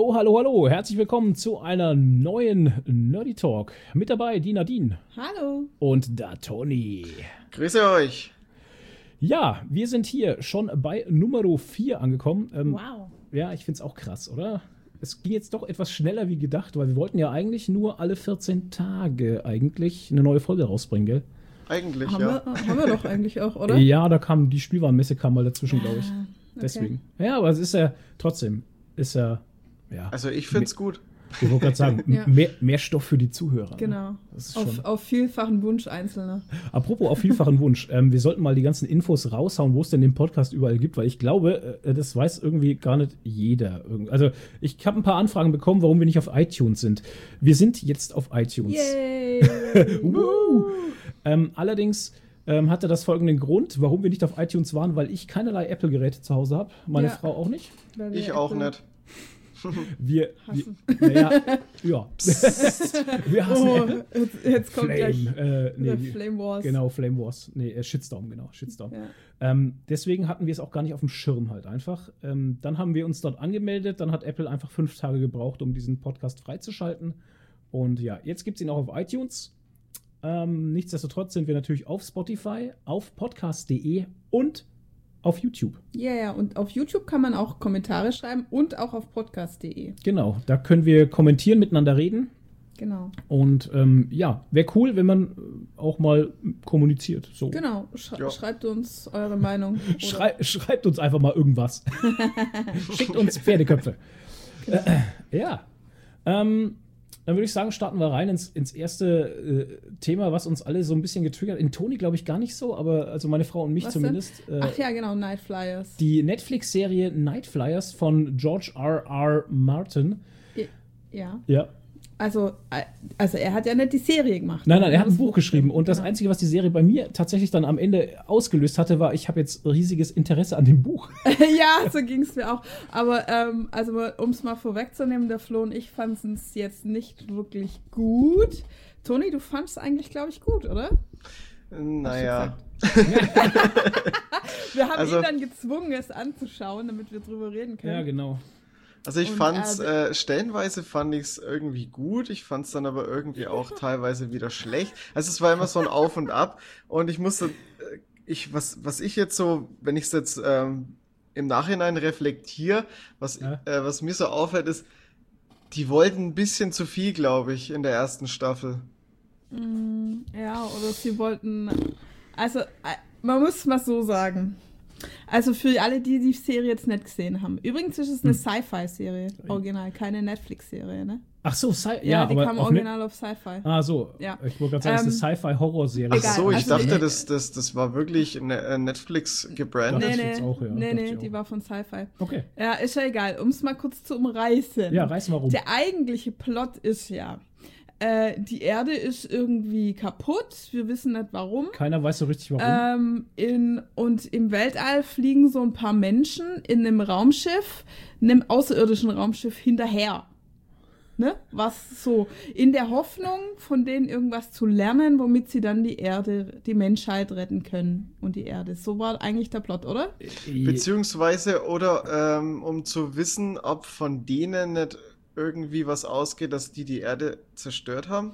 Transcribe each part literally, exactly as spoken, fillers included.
Hallo, hallo, hallo. Herzlich willkommen zu einer neuen Nerdy Talk. Mit dabei die Nadine. Hallo. Und der Toni. Grüße euch. Ja, wir sind hier schon bei Nummer vier angekommen. Ähm, wow. Ja, ich finde es auch krass, oder? Es ging jetzt doch etwas schneller wie gedacht, weil wir wollten ja eigentlich nur alle vierzehn Tage eigentlich eine neue Folge rausbringen, gell? Eigentlich, haben ja. Wir, haben wir doch eigentlich auch, oder? Ja, da kam die Spielwarenmesse kam mal dazwischen, glaube ich. Ah, okay. Deswegen. Ja, aber es ist ja trotzdem, ist ja, ja. Also ich finde es gut. Ich wollte gerade sagen, Ja. mehr, mehr Stoff für die Zuhörer. Genau. Ne? Das ist auf, schon. auf vielfachen Wunsch Einzelner. Apropos auf vielfachen Wunsch, ähm, wir sollten mal die ganzen Infos raushauen, wo es denn den Podcast überall gibt, weil ich glaube, äh, das weiß irgendwie gar nicht jeder. Also ich habe ein paar Anfragen bekommen, warum wir nicht auf iTunes sind. Wir sind jetzt auf iTunes. Yay! uh. ähm, allerdings ähm, hatte das folgenden Grund, warum wir nicht auf iTunes waren, weil ich keinerlei Apple-Geräte zu Hause habe, meine Ja. Frau auch nicht. Weil wir Ich auch Apple nicht. Wir, wir hassen. naja, ja. wir hassen Oh, Apple. jetzt, jetzt kommt Flame, gleich äh, nee, der wie- Flame Wars. Genau, Flame Wars. Nee, äh, Shitstorm, genau, Shitstorm. Ja. Ähm, deswegen hatten wir es auch gar nicht auf dem Schirm halt einfach. Ähm, dann haben wir uns dort angemeldet, dann hat Apple einfach fünf Tage gebraucht, um diesen Podcast freizuschalten. Und ja, jetzt gibt es ihn auch auf iTunes. Ähm, nichtsdestotrotz sind wir natürlich auf Spotify, auf podcast punkt de und auf YouTube. Ja, ja, und auf YouTube kann man auch Kommentare schreiben und auch auf podcast punkt de. Genau, da können wir kommentieren, miteinander reden. Genau. Und ähm, ja, wäre cool, wenn man äh, auch mal kommuniziert. So. Genau. Sch Ja. Schreibt uns eure Meinung. Oder- Schrei schreibt uns einfach mal irgendwas. Schickt uns Pferdeköpfe. Äh, ja. Ähm, dann würde ich sagen, starten wir rein ins, ins erste äh, Thema, was uns alle so ein bisschen getriggert. In Toni glaube ich gar nicht so, aber also meine Frau und mich Was zumindest. Äh, Ach ja, genau, Night Flyers. Die Netflix-Serie Night Flyers von George R. R. Martin. Ja. Ja. Also, äh, also er hat ja nicht die Serie gemacht. Nein, nein, er hat ein Das Buch geschrieben. Und das Genau. Einzige, was die Serie bei mir tatsächlich dann am Ende ausgelöst hatte, war, ich habe jetzt riesiges Interesse an dem Buch. Ja, so ging es mir auch. Aber ähm, also um es mal vorwegzunehmen, der Flo und ich fanden es jetzt nicht wirklich gut. Toni, du fandest es eigentlich, glaube ich, gut, oder? Naja. Wir haben Also- ihn dann gezwungen, es anzuschauen, damit wir drüber reden können. Ja, genau. Also ich Und, fand's, äh, äh, stellenweise fand ich's irgendwie gut, ich fand's dann aber irgendwie auch teilweise wieder schlecht. Also es war immer so ein Auf und Ab und ich musste, äh, ich, was, was ich jetzt so, wenn ich es jetzt ähm, im Nachhinein reflektiere, was, Ja. äh, was mir so auffällt, ist, die wollten ein bisschen zu viel, glaube ich, in der ersten Staffel. Mm, ja, oder sie wollten. Also, äh, man muss mal so sagen. Also für alle, die die Serie jetzt nicht gesehen haben. Übrigens ist es eine Hm. Sci-Fi-Serie, original, keine Netflix-Serie, ne? Ach so, Sci- Ja, ja, die aber kam auf original auf Sci-Fi. Ah, so. Ja. Ich wollte gerade sagen, es ist Ähm, eine Sci-Fi-Horror-Serie. Ach Egal, so, ich also dachte, die- das, das, das war wirklich eine, äh, Netflix gebrandet. Dachte Nee, ich nee, jetzt auch, ja. nee, Dachte nee, ich die auch. war von Sci-Fi. Okay. Ja, ist ja egal. Um es mal kurz zu umreißen. Ja, reiß mal rum. Der eigentliche Plot ist ja, äh, die Erde ist irgendwie kaputt. Wir wissen nicht warum. Keiner weiß so richtig, warum. Ähm, in, und im Weltall fliegen so ein paar Menschen in einem Raumschiff, einem außerirdischen Raumschiff hinterher. Ne? Was so, in der Hoffnung, von denen irgendwas zu lernen, womit sie dann die Erde, die Menschheit retten können und die Erde. So war eigentlich der Plot, oder? Beziehungsweise, oder ähm, um zu wissen, ob von denen nicht irgendwie was ausgeht, dass die die Erde zerstört haben.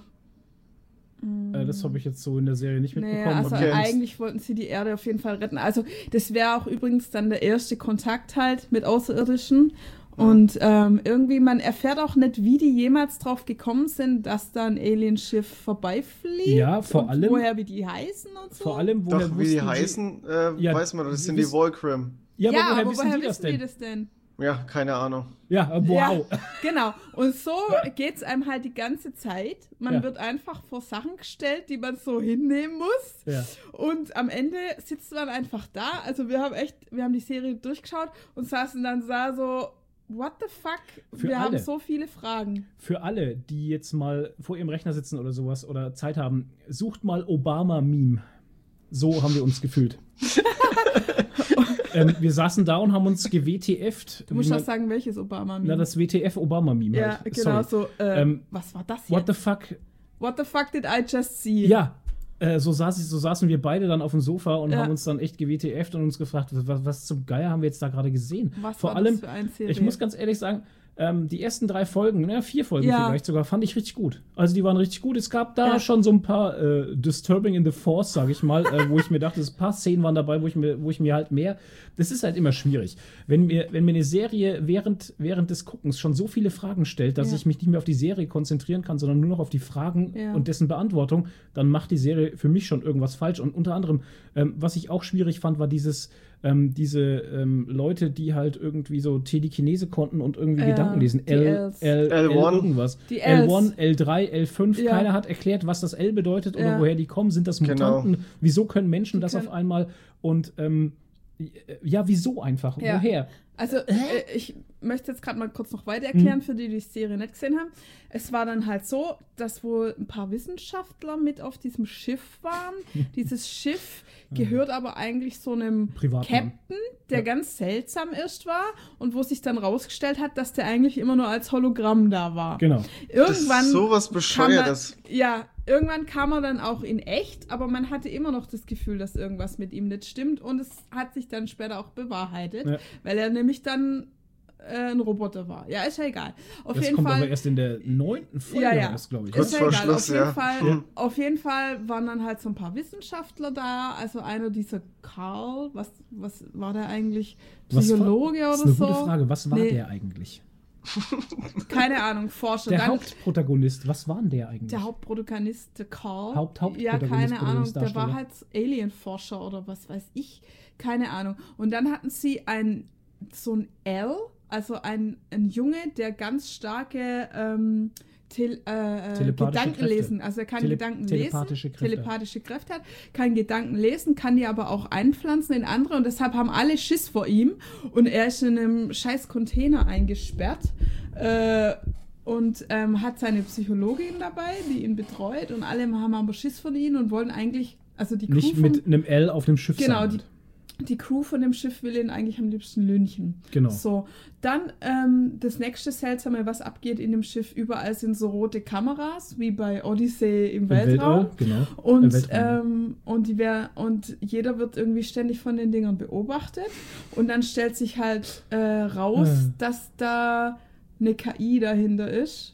Äh, das habe ich jetzt so in der Serie nicht mitbekommen. Naja, also Okay. eigentlich wollten sie die Erde auf jeden Fall retten. Also das wäre auch übrigens dann der erste Kontakt halt mit Außerirdischen. Und ähm, irgendwie, man erfährt auch nicht, wie die jemals drauf gekommen sind, dass da ein Alienschiff vorbeifliegt. Ja, vor und allem- woher, wie die heißen und so. Vor allem, woher Doch, wie die wussten heißen, äh, Ja, weiß man, das sie sind die wissen- Volcrim. Ja, ja, aber woher aber wissen woher die das wissen die denn? das denn? Ja, keine Ahnung. Ja, äh, wow. Ja, genau. Und so geht's einem halt die ganze Zeit. Man Ja. wird einfach vor Sachen gestellt, die man so hinnehmen muss. Ja. Und am Ende sitzt man einfach da. Also wir haben echt, wir haben die Serie durchgeschaut und saßen dann da so, what the fuck? Für wir alle. haben so viele Fragen. Für alle, die jetzt mal vor ihrem Rechner sitzen oder sowas oder Zeit haben, sucht mal Obama-Meme. So haben wir uns gefühlt. ähm, wir saßen da und haben uns ge-W T F'd. Du musst wie auch man- sagen, welches Obama-Meme. Na, das W T F-Obama-Meme ja, halt. genau Sorry. so. Äh, Ähm, was war das jetzt? What the fuck? What the fuck did I just see? Ja, äh, so, saß ich, so saßen wir beide dann auf dem Sofa und Ja. haben uns dann echt ge-W T F'd und uns gefragt, was, was zum Geier haben wir jetzt da gerade gesehen? Was Vor war allem, das für eine Serie? ich muss ganz ehrlich sagen, ähm, die ersten drei Folgen, ne, vier Folgen Ja. vielleicht sogar, fand ich richtig gut. Also die waren richtig gut. Es gab da Ja. schon so ein paar äh, Disturbing in the Force, sage ich mal, äh, wo ich mir dachte, ein paar Szenen waren dabei, wo ich mir, wo ich mir halt mehr. Das ist halt immer schwierig. Wenn mir, wenn mir eine Serie während, während des Guckens schon so viele Fragen stellt, dass Ja. ich mich nicht mehr auf die Serie konzentrieren kann, sondern nur noch auf die Fragen Ja. und dessen Beantwortung, dann macht die Serie für mich schon irgendwas falsch. Und unter anderem, ähm, was ich auch schwierig fand, war dieses, ähm, diese ähm, Leute, die halt irgendwie so Telekinese konnten und irgendwie Ja, Gedanken lesen. die L, Ls. L, L, L eins. irgendwas. Die L Ls. eins, L drei, L fünf. Ja. Keiner hat erklärt, was das L bedeutet oder Ja. woher die kommen. Sind das Genau. Mutanten? Wieso können Menschen Die das können- auf einmal? Und ähm, ja, wieso einfach? Ja. Woher? Also, äh, ich möchte jetzt gerade mal kurz noch weiter erklären, für die, die die Serie nicht gesehen haben. Es war dann halt so, dass wohl ein paar Wissenschaftler mit auf diesem Schiff waren. Dieses Schiff gehört aber eigentlich so einem Privatmann. Captain, der Ja. ganz seltsam erst war und wo sich dann rausgestellt hat, dass der eigentlich immer nur als Hologramm da war. Genau. Das Irgendwann ist sowas kam Bescheuertes. er, ja, irgendwann kam er dann auch in echt, aber man hatte immer noch das Gefühl, dass irgendwas mit ihm nicht stimmt und es hat sich dann später auch bewahrheitet, Ja. weil er nämlich dann äh, ein Roboter war. Ja, ist ja egal. Auf Das jeden kommt Fall. aber erst in der neunten Folge Ja, ja. raus, glaube ich. Kurz Ist ja vor egal. Schluss, auf, jeden ja. Fall, Ja. auf jeden Fall waren dann halt so ein paar Wissenschaftler da. Also einer dieser Karl, was, was war der eigentlich? Was war- Psychologe Das ist oder eine so? gute Frage. Was war Nee. der eigentlich? Keine Ahnung, Forscher. Der dann, Hauptprotagonist, was war denn der eigentlich? der Hauptprotagonist, der Karl. Haupt- Ja, Hauptprotagonist, keine Ahnung. Der Protagonist, war halt Alien-Forscher oder was weiß ich. Keine Ahnung. Und dann hatten sie ein, so ein L, also ein, ein Junge, der ganz starke ähm, Tel, äh, Telepathische Gedanken Kräfte. lesen. Also er kann Tele- Gedanken telepathische lesen. Kräfte. Telepathische Kräfte hat, kann Gedanken lesen, kann die aber auch einpflanzen in andere und deshalb haben alle Schiss vor ihm und er ist in einem scheiß Container eingesperrt. Äh, und ähm, hat seine Psychologin dabei, die ihn betreut und alle haben aber Schiss von ihm und wollen eigentlich, also die Crew Nicht von, mit einem L auf dem Schiff genau, sein. die, halt. die Crew von dem Schiff will ihn eigentlich am liebsten lynchen. Genau. So, dann ähm, das nächste Seltsame, was abgeht in dem Schiff, überall sind so rote Kameras, wie bei Odyssey im Im Weltraum. Weltall, genau. Und, Im Weltraum. ähm, und, die wär, und jeder wird irgendwie ständig von den Dingern beobachtet. Und dann stellt sich halt äh, raus, Ja. dass da eine K I dahinter ist.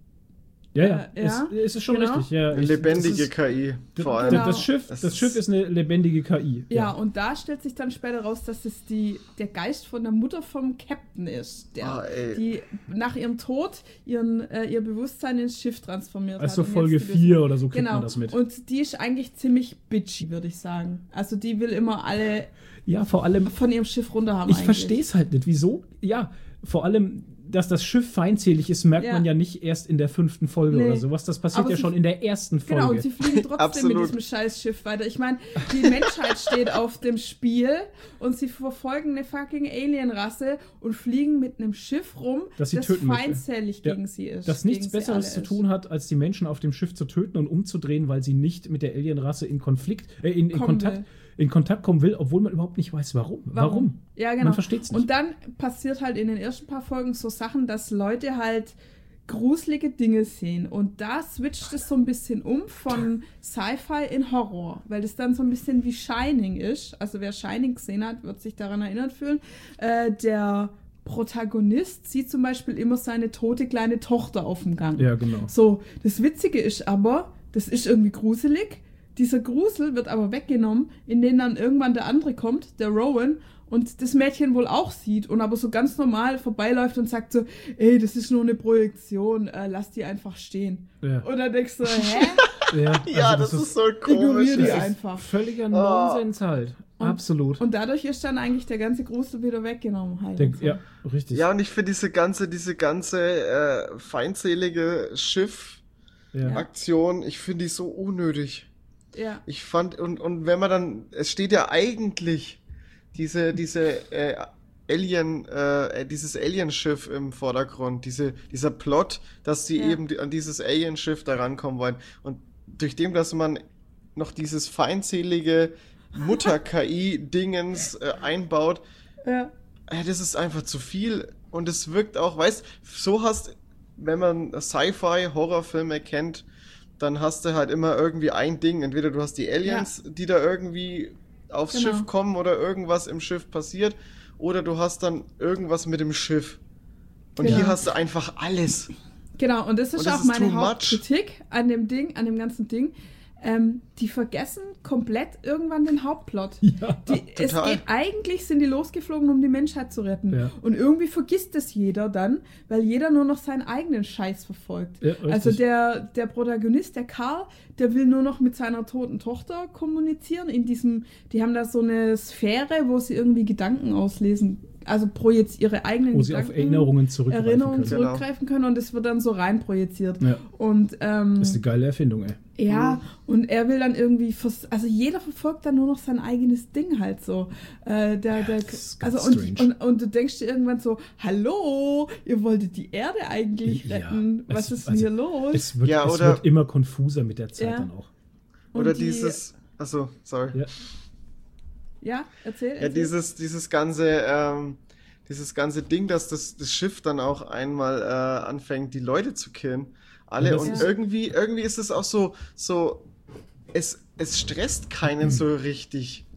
Ja, ja, äh, ja, es, es ist schon genau. richtig. Ja, Eine ich- lebendige das ist, K I, vor allem. Genau. Das Schiff, Das das Schiff ist- ist eine lebendige K I. Ja, und da stellt sich dann später raus, dass es die, der Geist von der Mutter vom Captain ist, der Ah, ey. die nach ihrem Tod ihren, äh, ihr Bewusstsein ins Schiff transformiert Also hat. und Folge jetzt die vier Lösung- oder so kriegt Genau, man das mit. und die ist eigentlich ziemlich bitchy, würde ich sagen. Also die will immer alle Ja, vor allem, von ihrem Schiff runter haben ich eigentlich. verstehe es halt nicht. Wieso? Ja, vor allem, dass das Schiff feindselig ist, merkt Ja. man ja nicht erst in der fünften Folge Nee. oder sowas. Das passiert Aber ja sie- schon in der ersten Folge. Genau, und sie fliegen trotzdem Absolut. mit diesem Scheißschiff weiter. Ich meine, die Menschheit steht auf dem Spiel und sie verfolgen eine fucking Alienrasse und fliegen mit einem Schiff rum, Das sie töten möchte. feindselig Ja, gegen sie ist. das nichts gegen sie Besseres alle zu ist. tun hat, als die Menschen auf dem Schiff zu töten und umzudrehen, weil sie nicht mit der Alienrasse in Konflikt, äh, in, in, Kommen Kontakt, will. in Kontakt kommen will, obwohl man überhaupt nicht weiß, warum. Warum? Ja, genau. Man versteht's nicht. Und dann passiert halt in den ersten paar Folgen so Sachen, dass Leute halt gruselige Dinge sehen. Und da switcht es so ein bisschen um von Sci-Fi in Horror, weil das dann so ein bisschen wie Shining ist. Also wer Shining gesehen hat, wird sich daran erinnert fühlen. Äh, der Protagonist sieht zum Beispiel immer seine tote kleine Tochter auf dem Gang. Ja, genau. So, das Witzige ist aber, das ist irgendwie gruselig. Dieser Grusel wird aber weggenommen, indem dann irgendwann der andere kommt, der Rowan, und das Mädchen wohl auch sieht und aber so ganz normal vorbeiläuft und sagt so, ey, das ist nur eine Projektion, äh, lass die einfach stehen. Ja. Und dann denkst du, hä? Ja, Ja, also das, ist so Ignorier komisch. die Das ist- einfach. völliger Nonsens halt. Und- Absolut. Und dadurch ist dann eigentlich der ganze Grusel wieder weggenommen halt. Der, und so. ja, richtig. Ja, und ich finde diese ganze, diese ganze äh, feindselige Schiff-Aktion, ja. ich finde die so unnötig. Ja. Ich fand, und, und wenn man dann, es steht ja eigentlich diese, diese äh, Alien, äh, dieses Alienschiff im Vordergrund, diese, dieser Plot, dass sie Ja. eben die, an dieses Alienschiff da rankommen wollen. Und durch dem, dass man noch dieses feindselige Mutter-K I-Dingens äh, einbaut, Ja. äh, das ist einfach zu viel. Und es wirkt auch, weißt, so hast, wenn man Sci-Fi-Horrorfilme kennt, dann hast du halt immer irgendwie ein Ding. Entweder du hast die Aliens, die da irgendwie aufs Genau. Schiff kommen oder irgendwas im Schiff passiert, oder du hast dann irgendwas mit dem Schiff. Und Genau. hier hast du einfach alles. Genau, und das ist Und das auch ist meine too much. Hauptkritik an dem Ding, an dem ganzen Ding. Ähm, die vergessen komplett irgendwann den Hauptplot. Ja. Die, es Total. geht, eigentlich sind die losgeflogen, um die Menschheit zu retten. Ja. Und irgendwie vergisst es jeder dann, weil jeder nur noch seinen eigenen Scheiß verfolgt. Ja, richtig. Also der, der Protagonist, der Karl, der will nur noch mit seiner toten Tochter kommunizieren. In diesem, die haben da so eine Sphäre, wo sie irgendwie Gedanken auslesen. Also projizieren ihre eigenen Wo sie Gedanken. auf Erinnerungen zurückgreifen Erinnerungen können. Genau. zurückgreifen können und es wird dann so rein projiziert. Ja. Und ähm, Das ist eine geile Erfindung, ey. ja, und er will dann irgendwie, vers- also jeder verfolgt dann nur noch sein eigenes Ding halt so. Äh, der, der, das ist ganz also und, strange. und, und du denkst dir irgendwann so, hallo, ihr wolltet die Erde eigentlich Ja, retten, was es- ist denn hier los? Es wird, Ja, es oder- wird immer konfuser mit der Zeit Ja. dann auch. Und Oder die- dieses, achso, sorry. Ja. Ja, erzähl, erzähl. Ja, dieses, dieses ganze, ähm, dieses ganze Ding, dass das, das Schiff dann auch einmal äh, anfängt, die Leute zu killen. Alle. Ja, das und ist- irgendwie, irgendwie ist es auch so, so, es, es stresst keinen so richtig.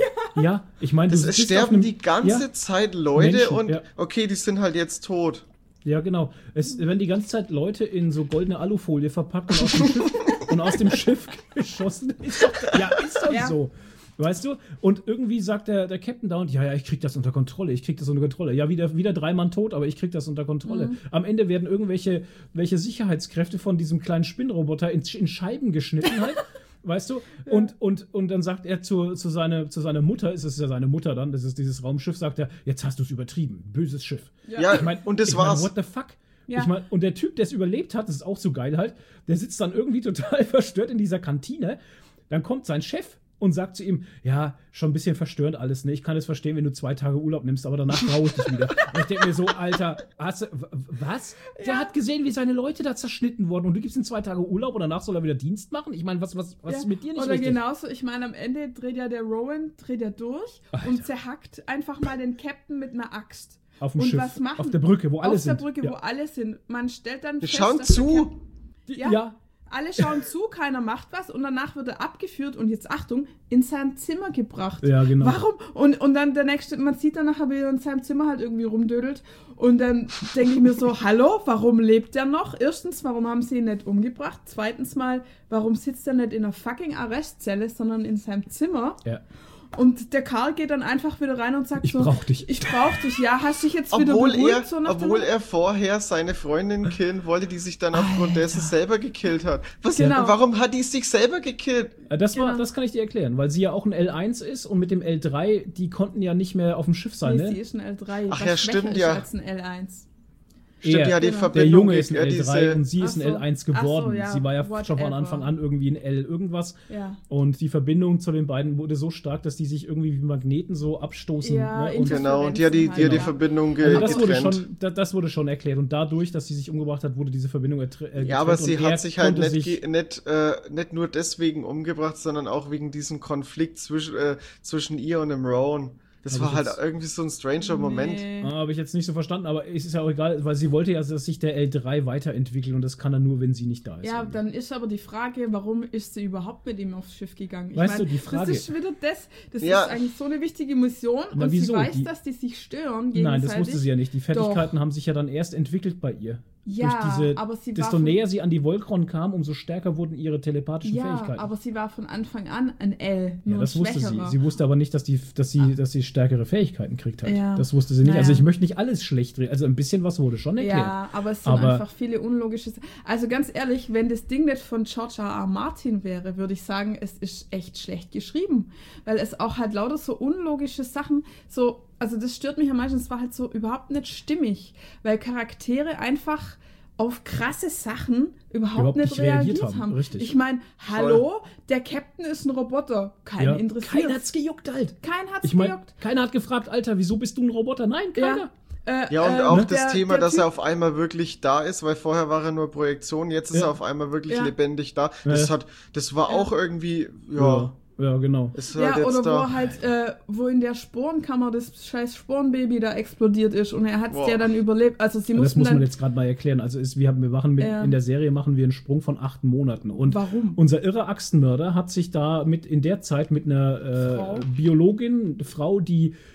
Ja, ich meine, du Es, es bist auf sterben einem- die ganze ja, Zeit Leute Menschen, und ja. okay, die sind halt jetzt tot. Ja, genau. Es werden die ganze Zeit Leute in so goldene Alufolie verpackt und aus dem Schiff, und aus dem Schiff geschossen. Ist doch, ja, ist doch Ja. so. Weißt du? Und irgendwie sagt der, der Captain da und ja, ja, ich krieg das unter Kontrolle, ich krieg das unter Kontrolle. Ja, wieder, wieder drei Mann tot, aber ich krieg das unter Kontrolle. Mhm. Am Ende werden irgendwelche welche Sicherheitskräfte von diesem kleinen Spinnroboter in, in Scheiben geschnitten halt. Weißt du? Und, und, und dann sagt er zu, zu, seine, zu seiner Mutter, es ist ja seine Mutter dann, das ist dieses Raumschiff, sagt er, jetzt hast du es übertrieben, böses Schiff. Ja, Ich mein, und das ich mein, war's. what the fuck? Ja. Ich mein, und der Typ, der es überlebt hat, das ist auch so geil halt, der sitzt dann irgendwie total verstört in dieser Kantine. Dann kommt sein Chef und sagt zu ihm, ja, schon ein bisschen verstörend alles, ne? Ich kann es verstehen, wenn du zwei Tage Urlaub nimmst, aber danach traue ich dich wieder. Und ich denke mir so, Alter, hast du, w- was? Der hat gesehen, wie seine Leute da zerschnitten wurden und du gibst ihm zwei Tage Urlaub und danach soll er wieder Dienst machen? Ich meine, was, was, was Ja. ist mit dir nicht Oder richtig? genauso, ich meine, am Ende dreht ja der Rowan, dreht er durch Alter. und zerhackt einfach mal den Captain mit einer Axt. Auf dem und Schiff, was machen? auf der Brücke, wo alle Auf sind. der Brücke, Ja. wo alle sind. Man stellt dann Die fest, schauen dass der zu. Captain- Die- Ja. ja. Alle schauen zu, keiner macht was und danach wird er abgeführt und jetzt Achtung, in sein Zimmer gebracht. Ja, genau. Warum? Und, und dann der nächste, man sieht dann nachher, wie er in seinem Zimmer halt irgendwie rumdödelt und dann denke ich mir so, hallo, warum lebt der noch? Erstens, warum haben sie ihn nicht umgebracht? Zweitens mal, warum sitzt er nicht in einer fucking Arrestzelle, sondern in seinem Zimmer? Ja. Und der Karl geht dann einfach wieder rein und sagt Ich so, brauch dich. ich brauch dich, ja, hast dich jetzt wieder Obwohl beruhigt? er, so nach dem obwohl Motto? er vorher seine Freundin killen wollte, die sich dann aufgrund Alter. dessen selber gekillt hat. Was, Genau. Warum hat die sich selber gekillt? Äh, Das, war, Genau. das kann ich dir erklären, weil sie ja auch ein L eins ist und mit dem L drei, die konnten ja nicht mehr auf dem Schiff sein, Nee, sie ne? ist ein L drei, Ach was ja, schwächer stimmt, ist ja. als ein L eins. Stimmt, Er, ja, die genau. Verbindung. Der Junge ist ein ja, L drei diese- und sie ist ein Ach so. L eins Ach so, geworden. ja, Sie war ja schon von whatever. Anfang an irgendwie ein L irgendwas. Ja. Und die Verbindung zu den beiden wurde so stark, dass die sich irgendwie wie Magneten so abstoßen. Ja, ne? Und Genau, und die hat die, die, hat die Halt, ja. Verbindung ge also das, wurde getrennt. schon, da- das wurde schon erklärt. Und dadurch, dass sie sich umgebracht hat, wurde diese Verbindung ertr- äh, getrennt. Ja, aber sie und er hat sich halt konnte nicht, sich- ge- nicht, äh, nicht nur deswegen umgebracht, sondern auch wegen diesem Konflikt zwischen, äh, zwischen ihr und dem Rowan. Das Hab war ich halt jetzt- irgendwie so ein stranger Moment. Nee. Ah, habe ich jetzt nicht so verstanden, aber es ist ja auch egal, weil sie wollte ja, dass sich der L drei weiterentwickelt und das kann er nur, wenn sie nicht da ist. Ja, irgendwie. dann ist aber die Frage, warum ist sie überhaupt mit ihm aufs Schiff gegangen? Ich Weißt mein, du, die Frage- Das ist wieder das. Das Ja. ist eigentlich so eine wichtige Mission Na, und wieso? sie weiß, Die- dass die sich stören gegenseitig. Nein, das wusste sie ja nicht. Die Fertigkeiten Doch. haben sich ja dann erst entwickelt bei ihr. Ja, Durch diese, aber sie war desto von- näher sie an die Voltron kam, umso stärker wurden ihre telepathischen Ja, Fähigkeiten. aber sie war von Anfang an ein L, nur ja, das ein wusste sie. schwächerer. Sie wusste aber nicht, dass, die, dass, sie, dass sie stärkere Fähigkeiten kriegt hat. Ja. Das wusste sie nicht. Naja. Also ich möchte nicht alles schlecht reden. Also ein bisschen was wurde schon erklärt. Ja, aber es sind Aber- einfach viele unlogische Sa- Also ganz ehrlich, wenn das Ding nicht von George R. R. Martin wäre, würde ich sagen, es ist echt schlecht geschrieben. Weil es auch halt lauter so unlogische Sachen, so, also das stört mich am meisten, es war halt so überhaupt nicht stimmig. Weil Charaktere einfach auf krasse Sachen überhaupt, Überhaupt nicht nicht reagiert reagiert haben, haben. richtig. Ich meine, hallo, der Captain ist ein Roboter. Keinen Ja. interessiert. Keiner hat's gejuckt halt. Kein hat's Ich meine, gejuckt. keiner hat gefragt, Alter, wieso bist du ein Roboter? Nein, keiner. Äh, Ja, und äh, auch der- das Thema, der dass Typ- er auf einmal wirklich da ist, weil vorher war er nur Projektion, jetzt ist Ja. er auf einmal wirklich Ja. lebendig da. Das Ja. hat, das war Ja. auch irgendwie, ja, Ja, ja, genau. ist Ja, halt jetzt oder da. wo halt, äh, wo in der Sporenkammer das scheiß Sporenbaby da explodiert ist und er hat es Boah. ja dann überlebt. Also sie Das mussten muss man dann. jetzt gerade mal erklären. Also ist, wir, haben, wir machen mit, Ja. in der Serie machen wir einen Sprung von acht Monaten. Und Warum? unser irrer Achsenmörder hat sich da mit in der Zeit mit einer Frau. äh, Biologin, Frau, die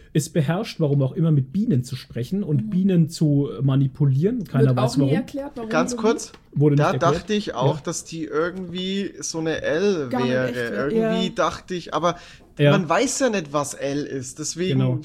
ist beherrscht, warum auch immer, mit Bienen zu sprechen und mhm. Bienen zu manipulieren. Keiner Wird weiß auch nie warum. Erklärt, warum. Ganz kurz, Wurde da nicht erklärt. dachte ich auch, ja. dass die irgendwie so eine L Gar nicht wäre. echt wäre, Irgendwie ja. dachte ich, aber Ja. man weiß ja nicht, was L ist. Deswegen. Genau.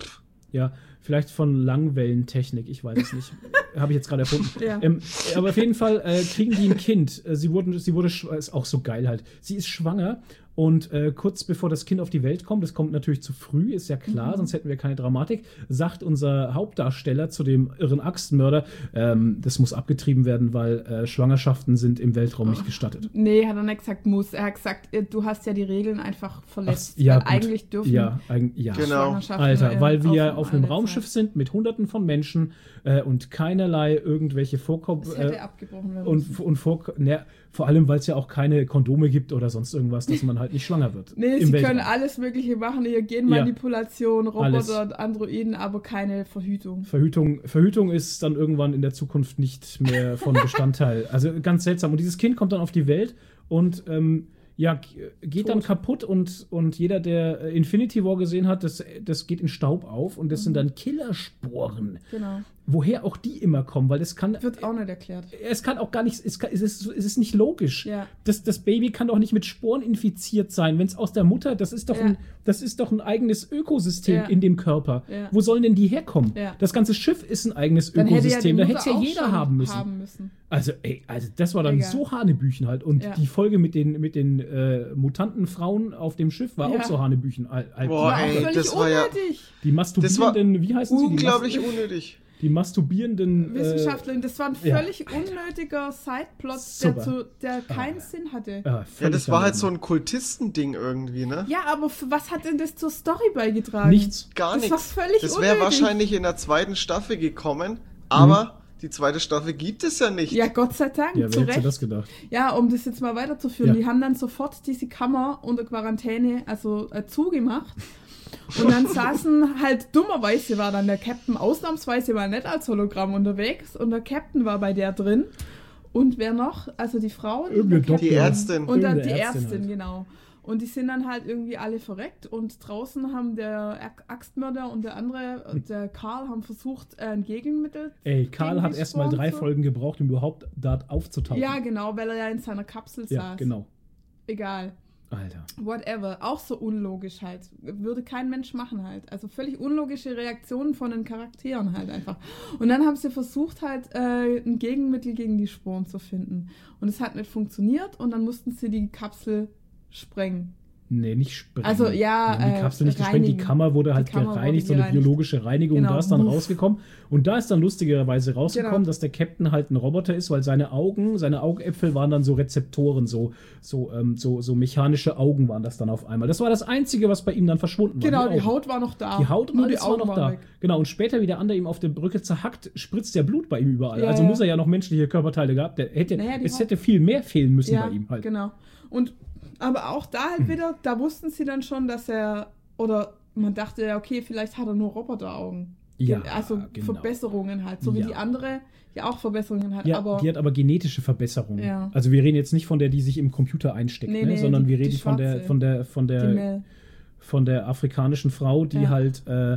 Ja, vielleicht von Langwellentechnik, ich weiß es nicht. Habe ich jetzt gerade erfunden. Ja. Ähm, aber auf jeden Fall äh, kriegen die ein Kind. Äh, Sie wurden, sie wurde, schw- ist auch so geil halt. Sie ist schwanger und äh, kurz bevor das Kind auf die Welt kommt, das kommt natürlich zu früh, ist ja klar, Mhm. sonst hätten wir keine Dramatik, sagt unser Hauptdarsteller zu dem irren Axtmörder, ähm, das muss abgetrieben werden, weil äh, Schwangerschaften sind im Weltraum nicht gestattet. Nee, hat er nicht gesagt, muss. Er hat gesagt, äh, du hast ja die Regeln einfach verletzt. Ach, ja, weil gut. eigentlich dürfen Ja, eig- ja. Genau. Schwangerschaften, Alter, äh, weil wir offen auf einem alle Raumschiff Zeit. sind mit hunderten von Menschen äh, und keinerlei irgendwelche Vorkom... Es hätte Äh, abgebrochen werden und, müssen. und vor, ne, vor allem, weil es ja auch keine Kondome gibt oder sonst irgendwas, dass man halt nicht schwanger wird. Nee, Im sie Weltraum. können alles Mögliche machen, hier Genmanipulation, Alles. Roboter und Androiden, aber keine Verhütung. Verhütung, Verhütung ist dann irgendwann in der Zukunft nicht mehr von Bestandteil. Also ganz seltsam. Und dieses Kind kommt dann auf die Welt und ähm, ja, g- geht dann Tot. kaputt und, und jeder, der äh, Infinity War gesehen hat, das, das geht in Staub auf und das Mhm. sind dann Killersporen. Genau. Woher auch die immer kommen, weil das kann. Wird auch nicht erklärt. Es kann auch gar nicht, es, kann, es, ist, es ist nicht logisch. Ja. Das, das Baby kann doch nicht mit Sporen infiziert sein, wenn es aus der Mutter, das ist doch, Ja. ein, das ist doch ein eigenes Ökosystem Ja. in dem Körper. Ja. Wo sollen denn die herkommen? Ja. Das ganze Schiff ist ein eigenes Dann hätte ja die Ökosystem, da Mutter hätte es ja auch jeder schon haben müssen. haben müssen. Also, ey, also das war dann Egal. so Hanebüchen halt. Und Ja. die Folge mit den, mit den äh, mutanten Frauen auf dem Schiff war Ja. auch so Hanebüchen. Al- al- Boah, War auch ey, völlig das war ja unnötig. Die masturbierenden, wie heißen sie? unglaublich Die, Mas unnötig. die masturbierenden. Äh, Wissenschaftlerin, das war ein ja. völlig unnötiger Sideplot, der, Super. zu, der keinen Sinn hatte. äh, Ja, völlig das war halt daneben. so ein Kultistending irgendwie, ne? Ja, aber für was hat denn das zur Story beigetragen? Nichts. Gar Das war nichts. völlig Das wäre unnötig. wahrscheinlich in der zweiten Staffel gekommen, aber die zweite Staffel gibt es ja nicht. Ja, Gott sei Dank, Ja, zu wer hätte Recht. das gedacht? Ja, um das jetzt mal weiterzuführen, Ja. die haben dann sofort diese Kammer unter Quarantäne, also äh, zugemacht. Und dann saßen halt, dummerweise war dann der Captain ausnahmsweise mal nicht als Hologramm unterwegs und der Captain war bei der drin. Und wer noch? Also die Frau. die Irgendeine der Captain- Die Ärztin. Und dann die Irgendeine Ärztin, Ärztin halt. genau. Und die sind dann halt irgendwie alle verreckt und draußen haben der Axtmörder und der andere, Hm. der Karl, haben versucht, äh, ein Gegenmittel. Ey, Karl gegen hat die erst mal Sporen drei zu- Folgen gebraucht, um überhaupt da aufzutauchen. Ja, genau, weil er ja in seiner Kapsel ja saß. genau. Egal. Alter. Whatever. Auch so unlogisch halt. Würde kein Mensch machen halt. Also völlig unlogische Reaktionen von den Charakteren halt einfach. Und dann haben sie versucht halt äh, ein Gegenmittel gegen die Sporen zu finden. Und es hat nicht funktioniert und dann mussten sie die Kapsel sprengen. Nee, nicht sprengen. Also, ja, Die äh, Kapsel nicht gesprengt, die reinigen. Kammer wurde halt Die Kammer gereinigt, so wurde eine gereinigt. biologische Reinigung. Genau. Und da ist dann Uff. rausgekommen. Und da ist dann lustigerweise rausgekommen, Genau. dass der Captain halt ein Roboter ist, weil seine Augen, seine Augäpfel waren dann so Rezeptoren, so, so, ähm, so, so mechanische Augen waren das dann auf einmal. Das war das Einzige, was bei ihm dann verschwunden war. Genau, die Augen. Haut war noch da. Die Haut und Nur alles die war Augen noch waren da. weg. Genau, und später, wie der andere ihm auf der Brücke zerhackt, spritzt der Blut bei ihm überall. Ja, also ja. muss er ja noch menschliche Körperteile gehabt. Der hätte, Naja, die es Haut- hätte viel mehr fehlen müssen Ja, bei ihm halt. genau. Und aber auch da halt wieder, da wussten sie dann schon, dass er, oder man dachte ja, okay, vielleicht hat er nur Roboteraugen. Ja, Also genau. Verbesserungen halt, so wie Ja. die andere ja auch Verbesserungen hat. Ja, aber die hat aber genetische Verbesserungen. Ja. Also wir reden jetzt nicht von der, die sich im Computer einsteckt, Nee, ne? nee, sondern die- wir die reden von der, schwarze. von der, von die der, Mel. von der afrikanischen Frau, die Ja. halt äh,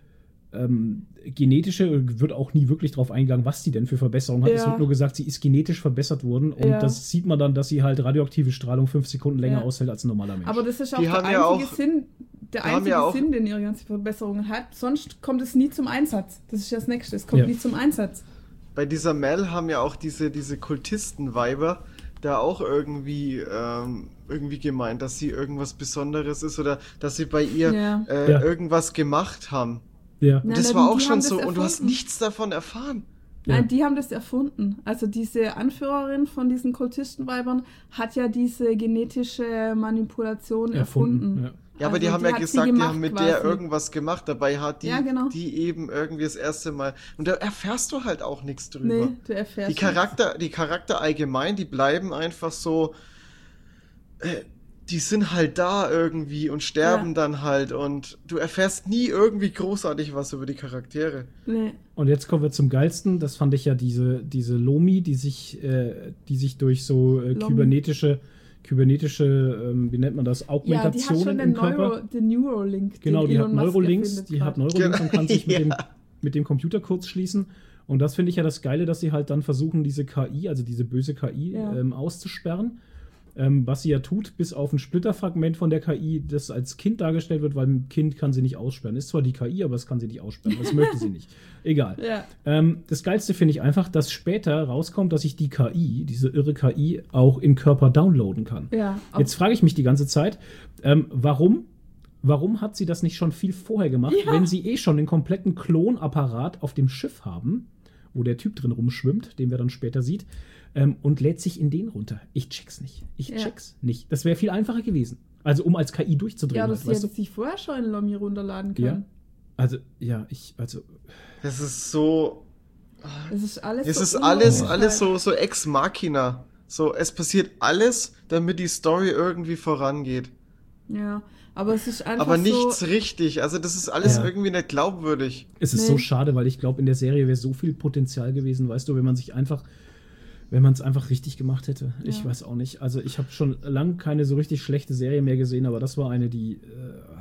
ähm, genetische, wird auch nie wirklich drauf eingegangen, was die denn für Verbesserungen hat. Ja. Es wird nur gesagt, sie ist genetisch verbessert worden und Ja. das sieht man dann, dass sie halt radioaktive Strahlung fünf Sekunden länger Ja. aushält als ein normaler Mensch. Aber das ist auch Die der haben einzige ja auch- Sinn, der die haben einzige ja auch- Sinn, den ihre ganze Verbesserungen hat. Sonst kommt es nie zum Einsatz. Das ist ja das Nächste. Es kommt Ja. nie zum Einsatz. Bei dieser Mel haben ja auch diese, diese Kultisten-Weiber da auch irgendwie, ähm, irgendwie gemeint, dass sie irgendwas Besonderes ist oder dass sie bei ihr Ja. äh, Ja. irgendwas gemacht haben. ja. Und Nein, das nein, war die auch haben schon das so, und du hast erfunden. nichts davon erfahren. Ja. Nein, die haben das erfunden. Also diese Anführerin von diesen Kultistenweibern hat ja diese genetische Manipulation erfunden. erfunden. Ja. Ja, aber Also die haben ja hat sie gesagt, die gemacht haben mit quasi. der irgendwas gemacht. Dabei hat die, Ja, genau. die eben irgendwie das erste Mal. Und da erfährst du halt auch nichts drüber. Nee, du erfährst Die Charakter, die Charakter allgemein, die bleiben einfach so. Äh, die sind halt da irgendwie und sterben Ja. dann halt. Und du erfährst nie irgendwie großartig was über die Charaktere. Nee. Und jetzt kommen wir zum Geilsten. Das fand ich ja diese, diese Lomi, die sich, äh, die sich durch so äh, Lomi. kybernetische, kybernetische, ähm, wie nennt man das, Augmentationen ja, die hat schon im den, Körper. Neuro, den Neuralink. Genau, den die Elon hat Musk Neurolinks, erfindet die hat grad. Neurolinks und kann sich mit, Ja. dem, mit dem Computer kurz schließen. Und das finde ich ja das Geile, dass sie halt dann versuchen, diese K I, also diese böse K I, Ja. ähm, auszusperren. Ähm, was sie ja tut, bis auf ein Splitterfragment von der K I, das als Kind dargestellt wird, weil ein Kind kann sie nicht aussperren. Ist zwar die K I, aber es kann sie nicht aussperren. Das möchte sie nicht. Egal. Ja. Ähm, das Geilste finde ich einfach, dass später rauskommt, dass ich die K I, diese irre K I, auch im Körper downloaden kann. Ja, Jetzt frage ich mich die ganze Zeit, ähm, warum, warum hat sie das nicht schon viel vorher gemacht, Ja. wenn sie eh schon den kompletten Klonapparat auf dem Schiff haben, wo der Typ drin rumschwimmt, den wir dann später sieht, ähm, und lädt sich in den runter. Ich check's nicht. Ich Ja. check's nicht. Das wäre viel einfacher gewesen. Also um als K I durchzudrehen. ja, halt, das weißt hätte du? sich vorher schon in Lomi runterladen Ja. können. Also, ja, ich, also, Das ist so. Es ist alles Es so ist alles, unlogisch alles halt. so, so ex machina. So, es passiert alles, damit die Story irgendwie vorangeht. Ja, aber es ist einfach Aber nichts so... richtig. Also, das ist alles Ja. irgendwie nicht glaubwürdig. es ist Nee. so schade, weil ich glaube, in der Serie wäre so viel Potenzial gewesen, weißt du, wenn man sich einfach, wenn man es einfach richtig gemacht hätte. Ich Ja. weiß auch nicht. Also ich habe schon lange keine so richtig schlechte Serie mehr gesehen, aber das war eine, die. Äh,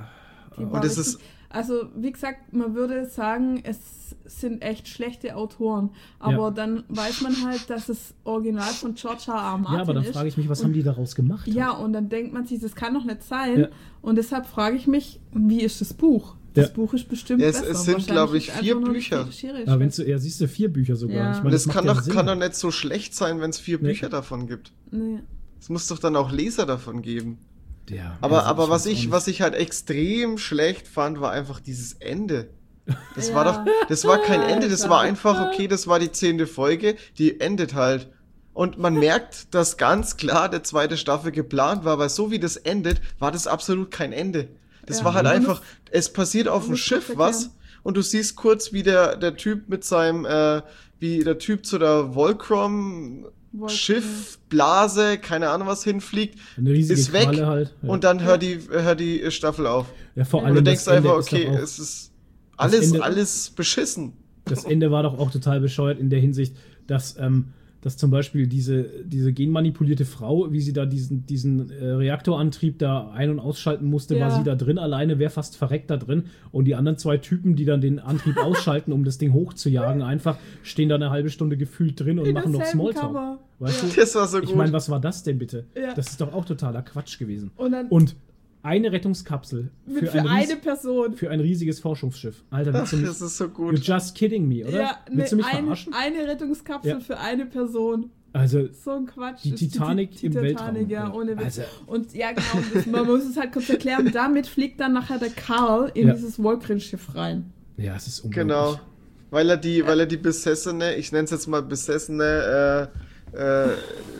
Die Und war es richtig- ist- Also, wie gesagt, man würde sagen, es sind echt schlechte Autoren. Aber Ja. dann weiß man halt, dass es Original von George R. R. Martin ja, aber dann ist. frage ich mich, was Und- haben die daraus gemacht? Ja, und dann denkt man sich, das kann doch nicht sein. Ja. Und deshalb frage ich mich, wie ist das Buch? Das Ja. Buch ist bestimmt Ja, es- besser. es sind, Wahrscheinlich glaub ich, ist vier einfach nur die Bücher. Schere Ja, wenn schlecht. du, ja, siehst du, vier Bücher sogar. Ja. Ich Und meine, das macht kann ja doch, Sinn. kann doch nicht so schlecht sein, wenn es vier Nee. Bücher davon gibt. Nee. Es muss doch dann auch Leser davon geben. Ja, Aber, also aber was weiß auch ich, nicht. was ich halt extrem schlecht fand, war einfach dieses Ende. Das Ja. war doch, das war kein Ende, das war Alter. einfach, okay, das war die zehnte Folge, die endet halt. Und man merkt, dass ganz klar der zweite Staffel geplant war, weil so wie das endet, war das absolut kein Ende. Das Ja. war halt Man einfach, es passiert auf man dem muss Schiff kurz was erklären. und du siehst kurz, wie der, der Typ mit seinem, äh, wie der Typ zu der Volcrom Volcrom. Schiff, Blase, keine Ahnung was hinfliegt, Eine riesige ist weg Qualle halt. Ja. und dann hört die, hört die Staffel auf. ja, vor Ja. allem Und du das denkst Ende einfach, ist okay, doch auch, es ist alles, Ende- alles beschissen. das Ende war doch auch total bescheuert in der Hinsicht, dass, ähm, dass zum Beispiel diese, diese genmanipulierte Frau, wie sie da diesen, diesen äh, Reaktorantrieb da ein- und ausschalten musste, Ja. war sie da drin alleine, wäre fast verreckt da drin. Und die anderen zwei Typen, die dann den Antrieb ausschalten, um das Ding hochzujagen, einfach stehen da eine halbe Stunde gefühlt drin und In machen noch derselben Smalltalk. Kammer. Weißt du? Das war so Ich gut. meine, was war das denn bitte? Ja. Das ist doch auch totaler Quatsch gewesen. Und dann Und eine Rettungskapsel mit, für, für ein, eine ries Person. für ein riesiges Forschungsschiff. Alter, Ach, willst du mich, das ist so you're gut. just kidding me, oder? Ja, willst du ne, mich ein, verarschen? eine Rettungskapsel Ja. für eine Person. Also, So ein Quatsch. Die Das ist Titanic die, im die Weltraum. Titanic, ja, Ja. ohne Witz. Also- Und ja, genau, das, man muss es halt kurz erklären. Damit fliegt dann nachher der Karl in Ja. dieses Volcrin-Schiff rein. ja, es ist unglaublich. Genau. Weil er die, weil er die besessene, ich nenne es jetzt mal besessene äh, äh,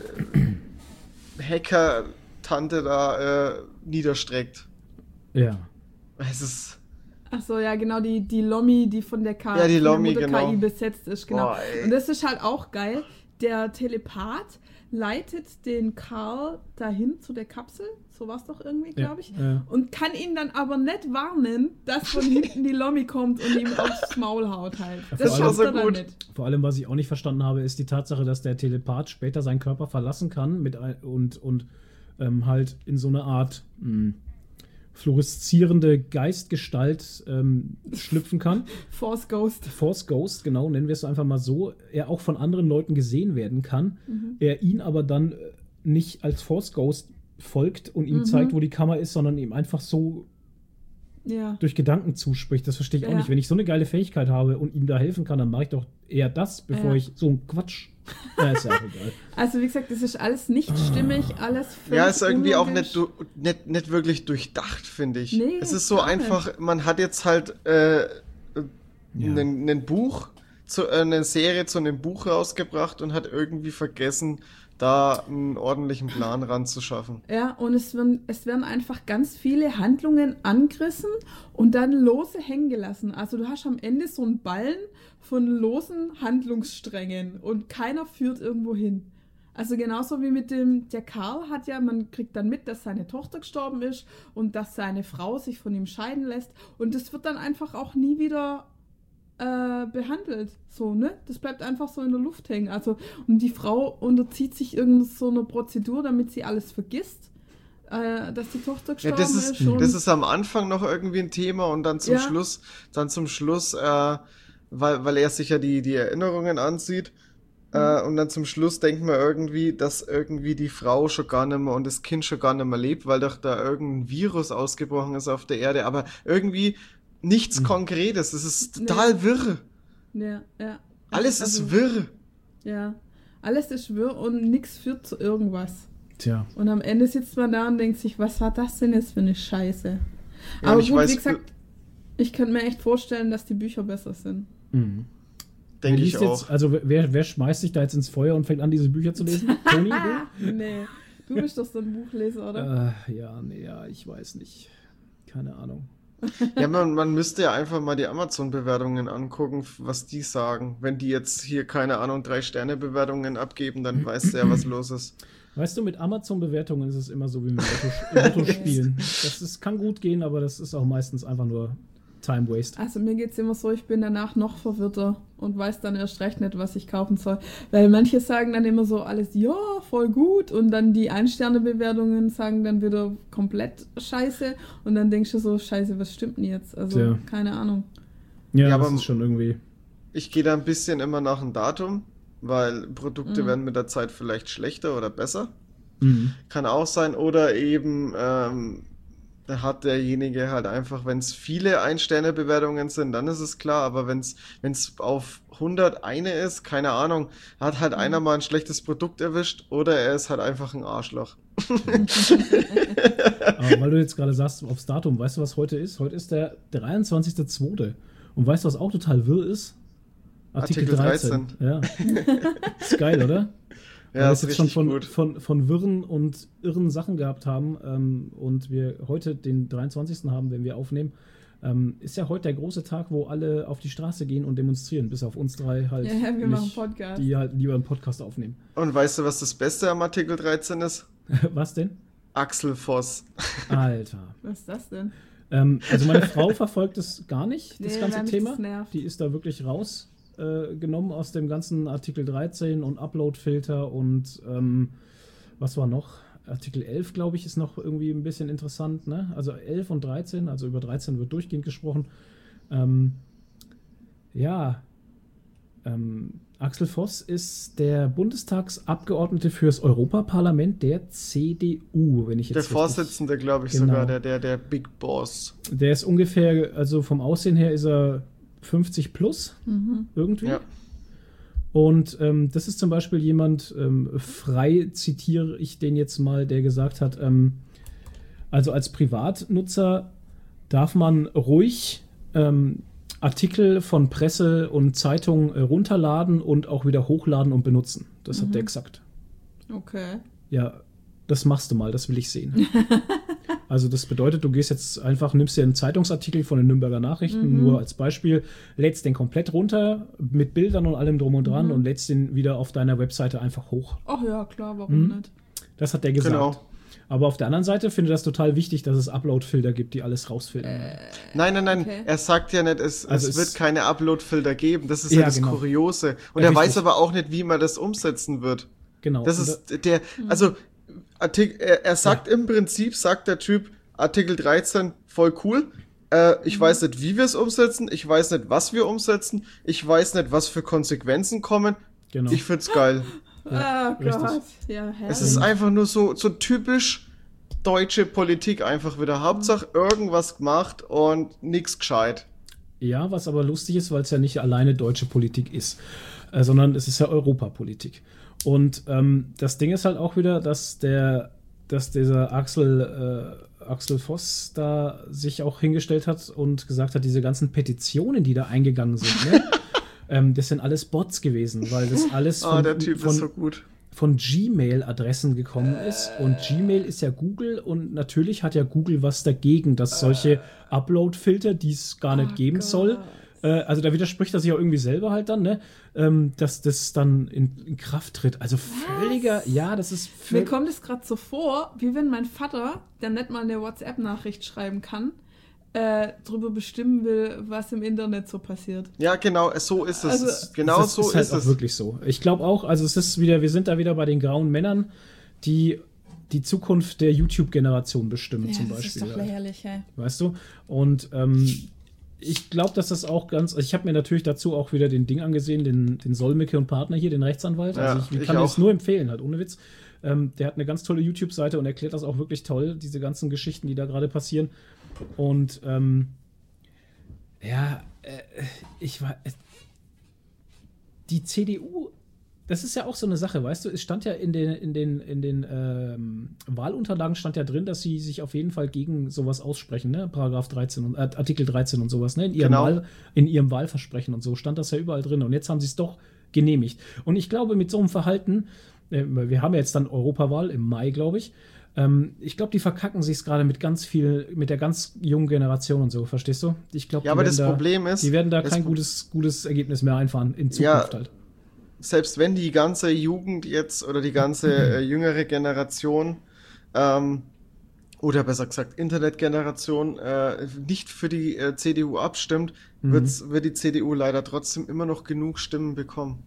Hacker-Tante da äh, niederstreckt. Ja. Es ist. Ach so, ja, genau, die, die Lommi, die von der, K Ja, die von der Lommi, Mutter genau. K I besetzt ist, genau. Boah, ey. Und das ist halt auch geil. Der Telepath leitet den Karl dahin zu der Kapsel, so war es doch irgendwie, Ja, glaube ich, ja. und kann ihn dann aber nicht warnen, dass von hinten die Lommi kommt und ihm aufs Maul haut halt. Ja, Das vor allem- schafft er so dann gut. nicht. Vor allem, was ich auch nicht verstanden habe, ist die Tatsache, dass der Telepath später seinen Körper verlassen kann mit ein, und, und ähm, halt in so eine Art mh, fluoreszierende Geistgestalt ähm, schlüpfen kann. Force Ghost. Force Ghost, genau, nennen wir es einfach mal so, er auch von anderen Leuten gesehen werden kann, Mhm. er ihn aber dann äh, nicht als Force Ghost folgt und ihm Mhm. zeigt, wo die Kammer ist, sondern ihm einfach so Ja. durch Gedanken zuspricht. Das verstehe ich auch Ja. nicht. Wenn ich so eine geile Fähigkeit habe und ihm da helfen kann, dann mache ich doch eher das, bevor Ja. ich so einen Quatsch. Ja, ist ja auch egal. Also wie gesagt, das ist alles nicht stimmig, alles völlig Ja, ist irgendwie auch unlogisch. nicht, du- nicht, nicht wirklich durchdacht, finde ich. Nee, es ist so gar einfach, man hat jetzt halt äh, Ja. ein, ein Buch, zu, äh, eine Serie zu einem Buch rausgebracht und hat irgendwie vergessen, da einen ordentlichen Plan ranzuschaffen. Ja, und es werden, es werden einfach ganz viele Handlungen angerissen und dann lose hängen gelassen. Also du hast am Ende so einen Ballen von losen Handlungssträngen und keiner führt irgendwo hin. Also genauso wie mit dem, der Karl hat ja, man kriegt dann mit, dass seine Tochter gestorben ist und dass seine Frau sich von ihm scheiden lässt und das wird dann einfach auch nie wieder äh, behandelt. So, ne? Das bleibt einfach so in der Luft hängen. Also, und die Frau unterzieht sich irgend so einer Prozedur, damit sie alles vergisst, äh, dass die Tochter Ja, gestorben das ist, ist. Und das ist am Anfang noch irgendwie ein Thema und dann zum Ja. Schluss, dann zum Schluss, äh, weil, weil er sich ja die, die Erinnerungen ansieht, äh, und dann zum Schluss denkt man irgendwie, dass irgendwie die Frau schon gar nicht mehr und das Kind schon gar nicht mehr lebt, weil doch da irgendein Virus ausgebrochen ist auf der Erde, aber irgendwie nichts Konkretes, das ist total Nee. wirr. ja, ja. Alles Also, ist wirr. Ja. Alles ist wirr und nichts führt zu irgendwas. Tja. Und am Ende sitzt man da und denkt sich, was war das denn jetzt für eine Scheiße? Ja, Aber und gut, ich weiß, wie gesagt, ich könnte mir echt vorstellen, dass die Bücher besser sind. Mhm. denke Wer ich liest auch. Jetzt, also wer, wer schmeißt sich da jetzt ins Feuer und fängt an, diese Bücher zu lesen? Toni, du? Nee, du bist doch so ein Buchleser, oder? Äh, ja, nee, ja, ich weiß nicht. Keine Ahnung. Ja, man, man müsste ja einfach mal die Amazon-Bewertungen angucken, was die sagen. Wenn die jetzt hier, keine Ahnung, drei Sterne-Bewertungen abgeben, dann weißt du ja, was los ist. Weißt du, mit Amazon-Bewertungen ist es immer so wie mit Lotto-Spielen. Das ist, kann gut gehen, aber das ist auch meistens einfach nur Time Waste. Also mir geht's immer so, ich bin danach noch verwirrter und weiß dann erst recht nicht, was ich kaufen soll. Weil manche sagen dann immer so alles, ja, voll gut. Und dann die Ein-Sterne-Bewertungen sagen dann wieder komplett scheiße. Und dann denkst du so, scheiße, was stimmt denn jetzt? Also, Tja. keine Ahnung. Ja, Ja, das aber- ist schon irgendwie. Ich gehe da ein bisschen immer nach dem Datum, weil Produkte Mhm. werden mit der Zeit vielleicht schlechter oder besser. Mhm. Kann auch sein. Oder eben, ähm, da hat derjenige halt einfach, wenn es viele Ein-Sterne-Bewertungen sind, dann ist es klar. Aber wenn es auf hundert eine ist, keine Ahnung, hat halt einer mal ein schlechtes Produkt erwischt oder er ist halt einfach ein Arschloch. Aber weil du jetzt gerade sagst, aufs Datum, weißt du, was heute ist? Heute ist der dreiundzwanzigster zweite Und weißt du, was auch total wirr ist? Artikel dreizehn. Ja. Ist geil, oder? Weil wir Ja, es ist jetzt schon richtig von, gut. von, von wirren und irren Sachen gehabt haben ähm, und wir heute den dreiundzwanzigsten haben, wenn wir aufnehmen, ähm, ist ja heute der große Tag, wo alle auf die Straße gehen und demonstrieren, bis auf uns drei halt, Ja, wir nicht, machen Podcast. die halt lieber einen Podcast aufnehmen. Und weißt du, was das Beste am Artikel dreizehn ist? Was denn? Axel Voss. Alter. Was ist das denn? Ähm, also meine Frau verfolgt es gar nicht, das Nee, ganze weil mich Thema. das nervt. Die ist da wirklich raus äh, genommen aus dem ganzen Artikel dreizehn und Upload-Filter und ähm, was war noch? Artikel elf, glaube ich, ist noch irgendwie ein bisschen interessant, ne? Also elf und dreizehn, also über dreizehn wird durchgehend gesprochen. Ähm, ja, ähm, Axel Voss ist der Bundestagsabgeordnete fürs Europaparlament der C D U, wenn ich jetzt Der richtig- Vorsitzende, glaube ich, Genau. sogar, der, der, der Big Boss. Der ist ungefähr, also vom Aussehen her ist er fünfzig plus, Mhm. irgendwie. Ja. Und ähm, das ist zum Beispiel jemand, ähm, frei zitiere ich den jetzt mal, der gesagt hat, ähm, also als Privatnutzer darf man ruhig ähm, Artikel von Presse und Zeitungen äh, runterladen und auch wieder hochladen und benutzen. Das hat der gesagt. Okay. Ja, das machst du mal, das will ich sehen. Also das bedeutet, du gehst jetzt einfach, nimmst dir einen Zeitungsartikel von den Nürnberger Nachrichten, Mhm. nur als Beispiel, lädst den komplett runter mit Bildern und allem drum und dran Mhm. und lädst den wieder auf deiner Webseite einfach hoch. Ach ja, klar, warum Mhm. nicht? Das hat der gesagt. Genau. Aber auf der anderen Seite finde ich das total wichtig, dass es Upload-Filter gibt, die alles rausfiltern. Nein, nein, nein, Okay. er sagt ja nicht, es, Also es es- wird keine Upload-Filter geben. Das ist Ja, ja, das genau. Kuriose. Und Ja, er weiß richtig. aber auch nicht, wie man das umsetzen wird. Genau. Das Und ist der, also Artikel, er, er sagt im Prinzip, sagt der Typ, Artikel dreizehn, voll cool. Äh, ich Mhm. weiß nicht, wie wir es umsetzen. Ich weiß nicht, was wir umsetzen. Ich weiß nicht, was für Konsequenzen kommen. Genau. Ich find's geil. Ah richtig. Gott. Ja, herrlich. Es ist einfach nur so, so typisch deutsche Politik einfach wieder. Hauptsache irgendwas gemacht und nix gescheit. Ja, was aber lustig ist, weil es ja nicht alleine deutsche Politik ist, äh, sondern es ist ja Europapolitik. Und ähm, das Ding ist halt auch wieder, dass der, dass dieser Axel, äh, Axel Voss da sich auch hingestellt hat und gesagt hat, diese ganzen Petitionen, die da eingegangen sind, ne? ähm, das sind alles Bots gewesen, weil das alles Ah, von, der Typ von, ist so gut. von Gmail-Adressen gekommen ist. Und Gmail ist ja Google und natürlich hat ja Google was dagegen, dass solche Upload-Filter, die es gar nicht Oh geben Gott. soll, äh, also da widerspricht er sich auch irgendwie selber halt dann, ne, ähm, dass das dann in, in Kraft tritt. Also völliger, ja, das ist Mir völ- kommt es gerade so vor, wie wenn mein Vater, der nicht mal eine WhatsApp-Nachricht schreiben kann, äh, drüber bestimmen will, was im Internet so passiert. Ja, genau, so ist es. Also, genau das so ist, halt ist auch es. wirklich so. Ich glaube auch, also es ist wieder, wir sind da wieder bei den grauen Männern, die die Zukunft der YouTube-Generation bestimmen, Ja, zum das Beispiel. ist doch halt. lächerlich, ey. Weißt du? Und ähm, ich glaube, dass das auch ganz. Ich habe mir natürlich dazu auch wieder den Ding angesehen, den, den Solmecke und Partner hier, den Rechtsanwalt. Ja, also ich, ich ich kann auch. das nur empfehlen, halt ohne Witz. Ähm, der hat eine ganz tolle YouTube-Seite und erklärt das auch wirklich toll, diese ganzen Geschichten, die da gerade passieren. Und ähm, ja, äh, ich war. Äh, die C D U. Das ist ja auch so eine Sache, weißt du, es stand ja in den, in den, in den ähm, Wahlunterlagen stand ja drin, dass sie sich auf jeden Fall gegen sowas aussprechen, ne? Paragraph dreizehn und äh, Artikel dreizehn und sowas, ne? In ihrem, Genau. Wahl, in ihrem Wahlversprechen und so stand das ja überall drin. Und jetzt haben sie es doch genehmigt. Und ich glaube, mit so einem Verhalten, äh, wir haben ja jetzt dann Europawahl im Mai, glaube ich. Ähm, ich glaube, die verkacken sich es gerade mit ganz viel, mit der ganz jungen Generation und so, verstehst du? Ich glaube, Ja, aber das Problem ist, die werden da das kein Pro- gutes, gutes Ergebnis mehr einfahren in Ja. Zukunft halt. Selbst wenn die ganze Jugend jetzt oder die ganze äh, jüngere Generation ähm, oder besser gesagt Internetgeneration äh, nicht für die äh, C D U abstimmt, Mhm. wird's, wird die C D U leider trotzdem immer noch genug Stimmen bekommen.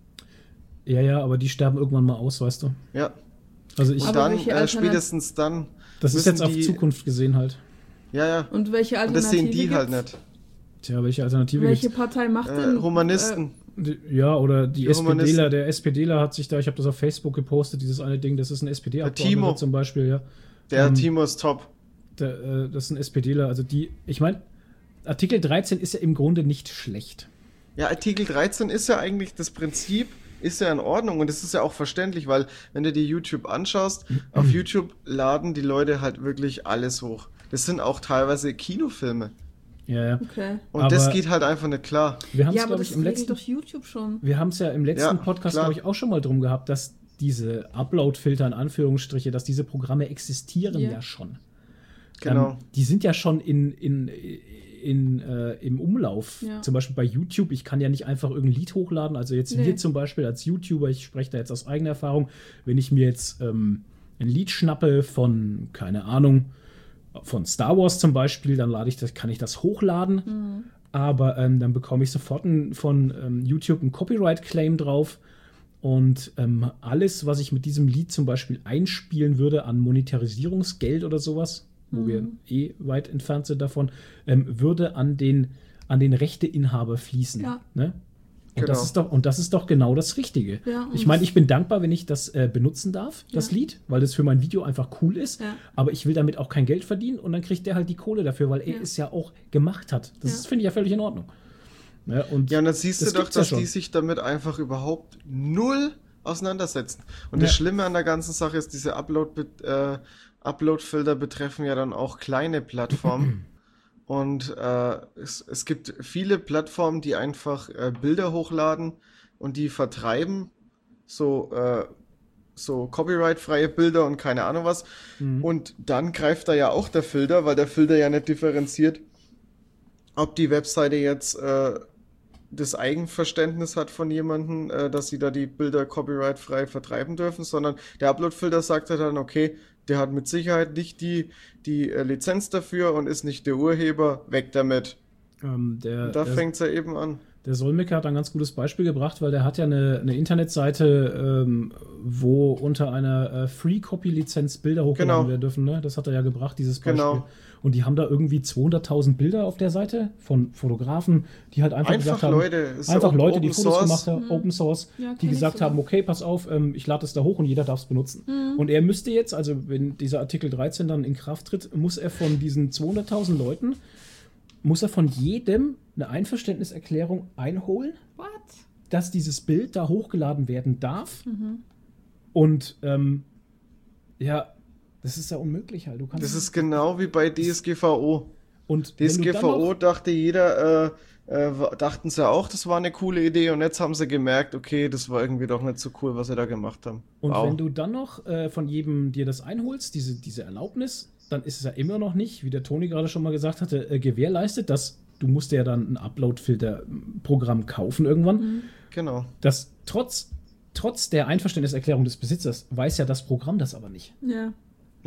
Ja, ja, aber die sterben irgendwann mal aus, weißt du. Ja, Also ich, und Aber dann welche äh, Alternat- spätestens dann das ist müssen jetzt auf die- Zukunft gesehen halt. Ja, ja, Und welche und Alternative das sehen die halt gibt's? nicht. Tja, welche Alternative Welche gibt's? Partei macht Äh, denn... Humanisten. Die- Ja, oder die, Die SPDler, Humanisten. der SPDler hat sich da, ich habe das auf Facebook gepostet, dieses eine Ding, das ist ein Timo. S P D-Abgeordneter zum Beispiel, ja. Der ähm, Timo ist top. Der, äh, das ist ein SPDler, also die, ich meine, Artikel dreizehn ist ja im Grunde nicht schlecht. Ja, Artikel dreizehn ist ja eigentlich das Prinzip, ist ja in Ordnung und das ist ja auch verständlich, weil wenn du dir YouTube anschaust, auf YouTube laden die Leute halt wirklich alles hoch. Das sind auch teilweise Kinofilme Ja, ja. Okay. und Aber- das geht halt einfach nicht klar. Wir haben es, Ja, aber glaube das ich, im regelt letzten doch YouTube schon. Wir haben es ja im letzten Ja, Podcast, klar. glaube ich, auch schon mal drum gehabt, dass diese Upload-Filter in Anführungsstriche, dass diese Programme existieren Ja. ja schon. Genau. Ähm, die sind ja schon in, in, in, äh, im Umlauf. Ja. Zum Beispiel bei YouTube. Ich kann ja nicht einfach irgendein Lied hochladen. Also jetzt Nee. wir zum Beispiel als YouTuber, ich spreche da jetzt aus eigener Erfahrung, wenn ich mir jetzt ähm, ein Lied schnappe von, keine Ahnung, von Star Wars zum Beispiel, dann lade ich das, kann ich das hochladen. Mhm. Aber ähm, dann bekomme ich sofort ein, von ähm, YouTube einen Copyright-Claim drauf. Und ähm, alles, was ich mit diesem Lied zum Beispiel einspielen würde an Monetarisierungsgeld oder sowas, wo Mhm. wir eh weit entfernt sind davon, ähm, würde an den, an den Rechteinhaber fließen. Ja. Ne? Und, Genau. das ist doch, und das ist doch genau das Richtige. Ja, und ich meine, das- ich bin dankbar, wenn ich das äh, benutzen darf, das Ja. Lied, weil das für mein Video einfach cool ist. Ja. Aber ich will damit auch kein Geld verdienen und dann kriegt der halt die Kohle dafür, weil er Ja. es ja auch gemacht hat. Das Ja. ist, finde ich ja völlig in Ordnung. Ja, und Ja, und dann siehst das du doch, gibt's ja dass schon. die sich damit einfach überhaupt null auseinandersetzen. Und das Ja. Schlimme an der ganzen Sache ist, diese Upload, äh, Upload-Filter betreffen ja dann auch kleine Plattformen. Und äh, es, es gibt viele Plattformen, die einfach äh, Bilder hochladen und die vertreiben, so, äh, so copyright-freie Bilder und keine Ahnung was. Mhm. Und dann greift da ja auch der Filter, weil der Filter ja nicht differenziert, ob die Webseite jetzt äh, das Eigenverständnis hat von jemandem, äh, dass sie da die Bilder copyright-frei vertreiben dürfen, sondern der Upload-Filter sagt ja dann, okay, der hat mit Sicherheit nicht die, die äh, Lizenz dafür und ist nicht der Urheber, weg damit. ähm, der, Und da der, fängt's ja eben an. der Solmecke hat ein ganz gutes Beispiel gebracht, weil der hat ja eine, eine Internetseite, ähm, wo unter einer äh, Free-Copy-Lizenz Bilder hochgeladen Genau. werden dürfen. Ne? Das hat er ja gebracht, dieses Beispiel. Genau. Und die haben da irgendwie zweihunderttausend Bilder auf der Seite von Fotografen, die halt einfach, Einfach gesagt haben, Leute, ist einfach ja Leute, die Open Fotos Source. gemacht haben, Mhm. Open Source, Ja, die kenn ich gesagt sogar. haben, okay, pass auf, ähm, ich lade es da hoch und jeder darf es benutzen. Mhm. Und er müsste jetzt, also wenn dieser Artikel dreizehn dann in Kraft tritt, muss er von diesen zweihunderttausend Leuten, muss er von jedem eine Einverständniserklärung einholen, What? dass dieses Bild da hochgeladen werden darf. Mhm. Und ähm, ja, das ist ja unmöglich halt. Du kannst Das ist genau wie bei D S G V O. und wenn du dann DSGVO noch- dachte jeder, äh, äh, dachten sie auch, das war eine coole Idee und jetzt haben sie gemerkt, okay, das war irgendwie doch nicht so cool, was sie da gemacht haben. Und Wow. wenn du dann noch äh, von jedem dir das einholst, diese, diese Erlaubnis, dann ist es ja immer noch nicht, wie der Toni gerade schon mal gesagt hatte, äh, gewährleistet, dass du musst ja dann ein Upload-Filter-Programm kaufen irgendwann, Mhm. Genau. das trotz, trotz der Einverständniserklärung des Besitzers weiß ja das Programm das aber nicht. Ja. Ja.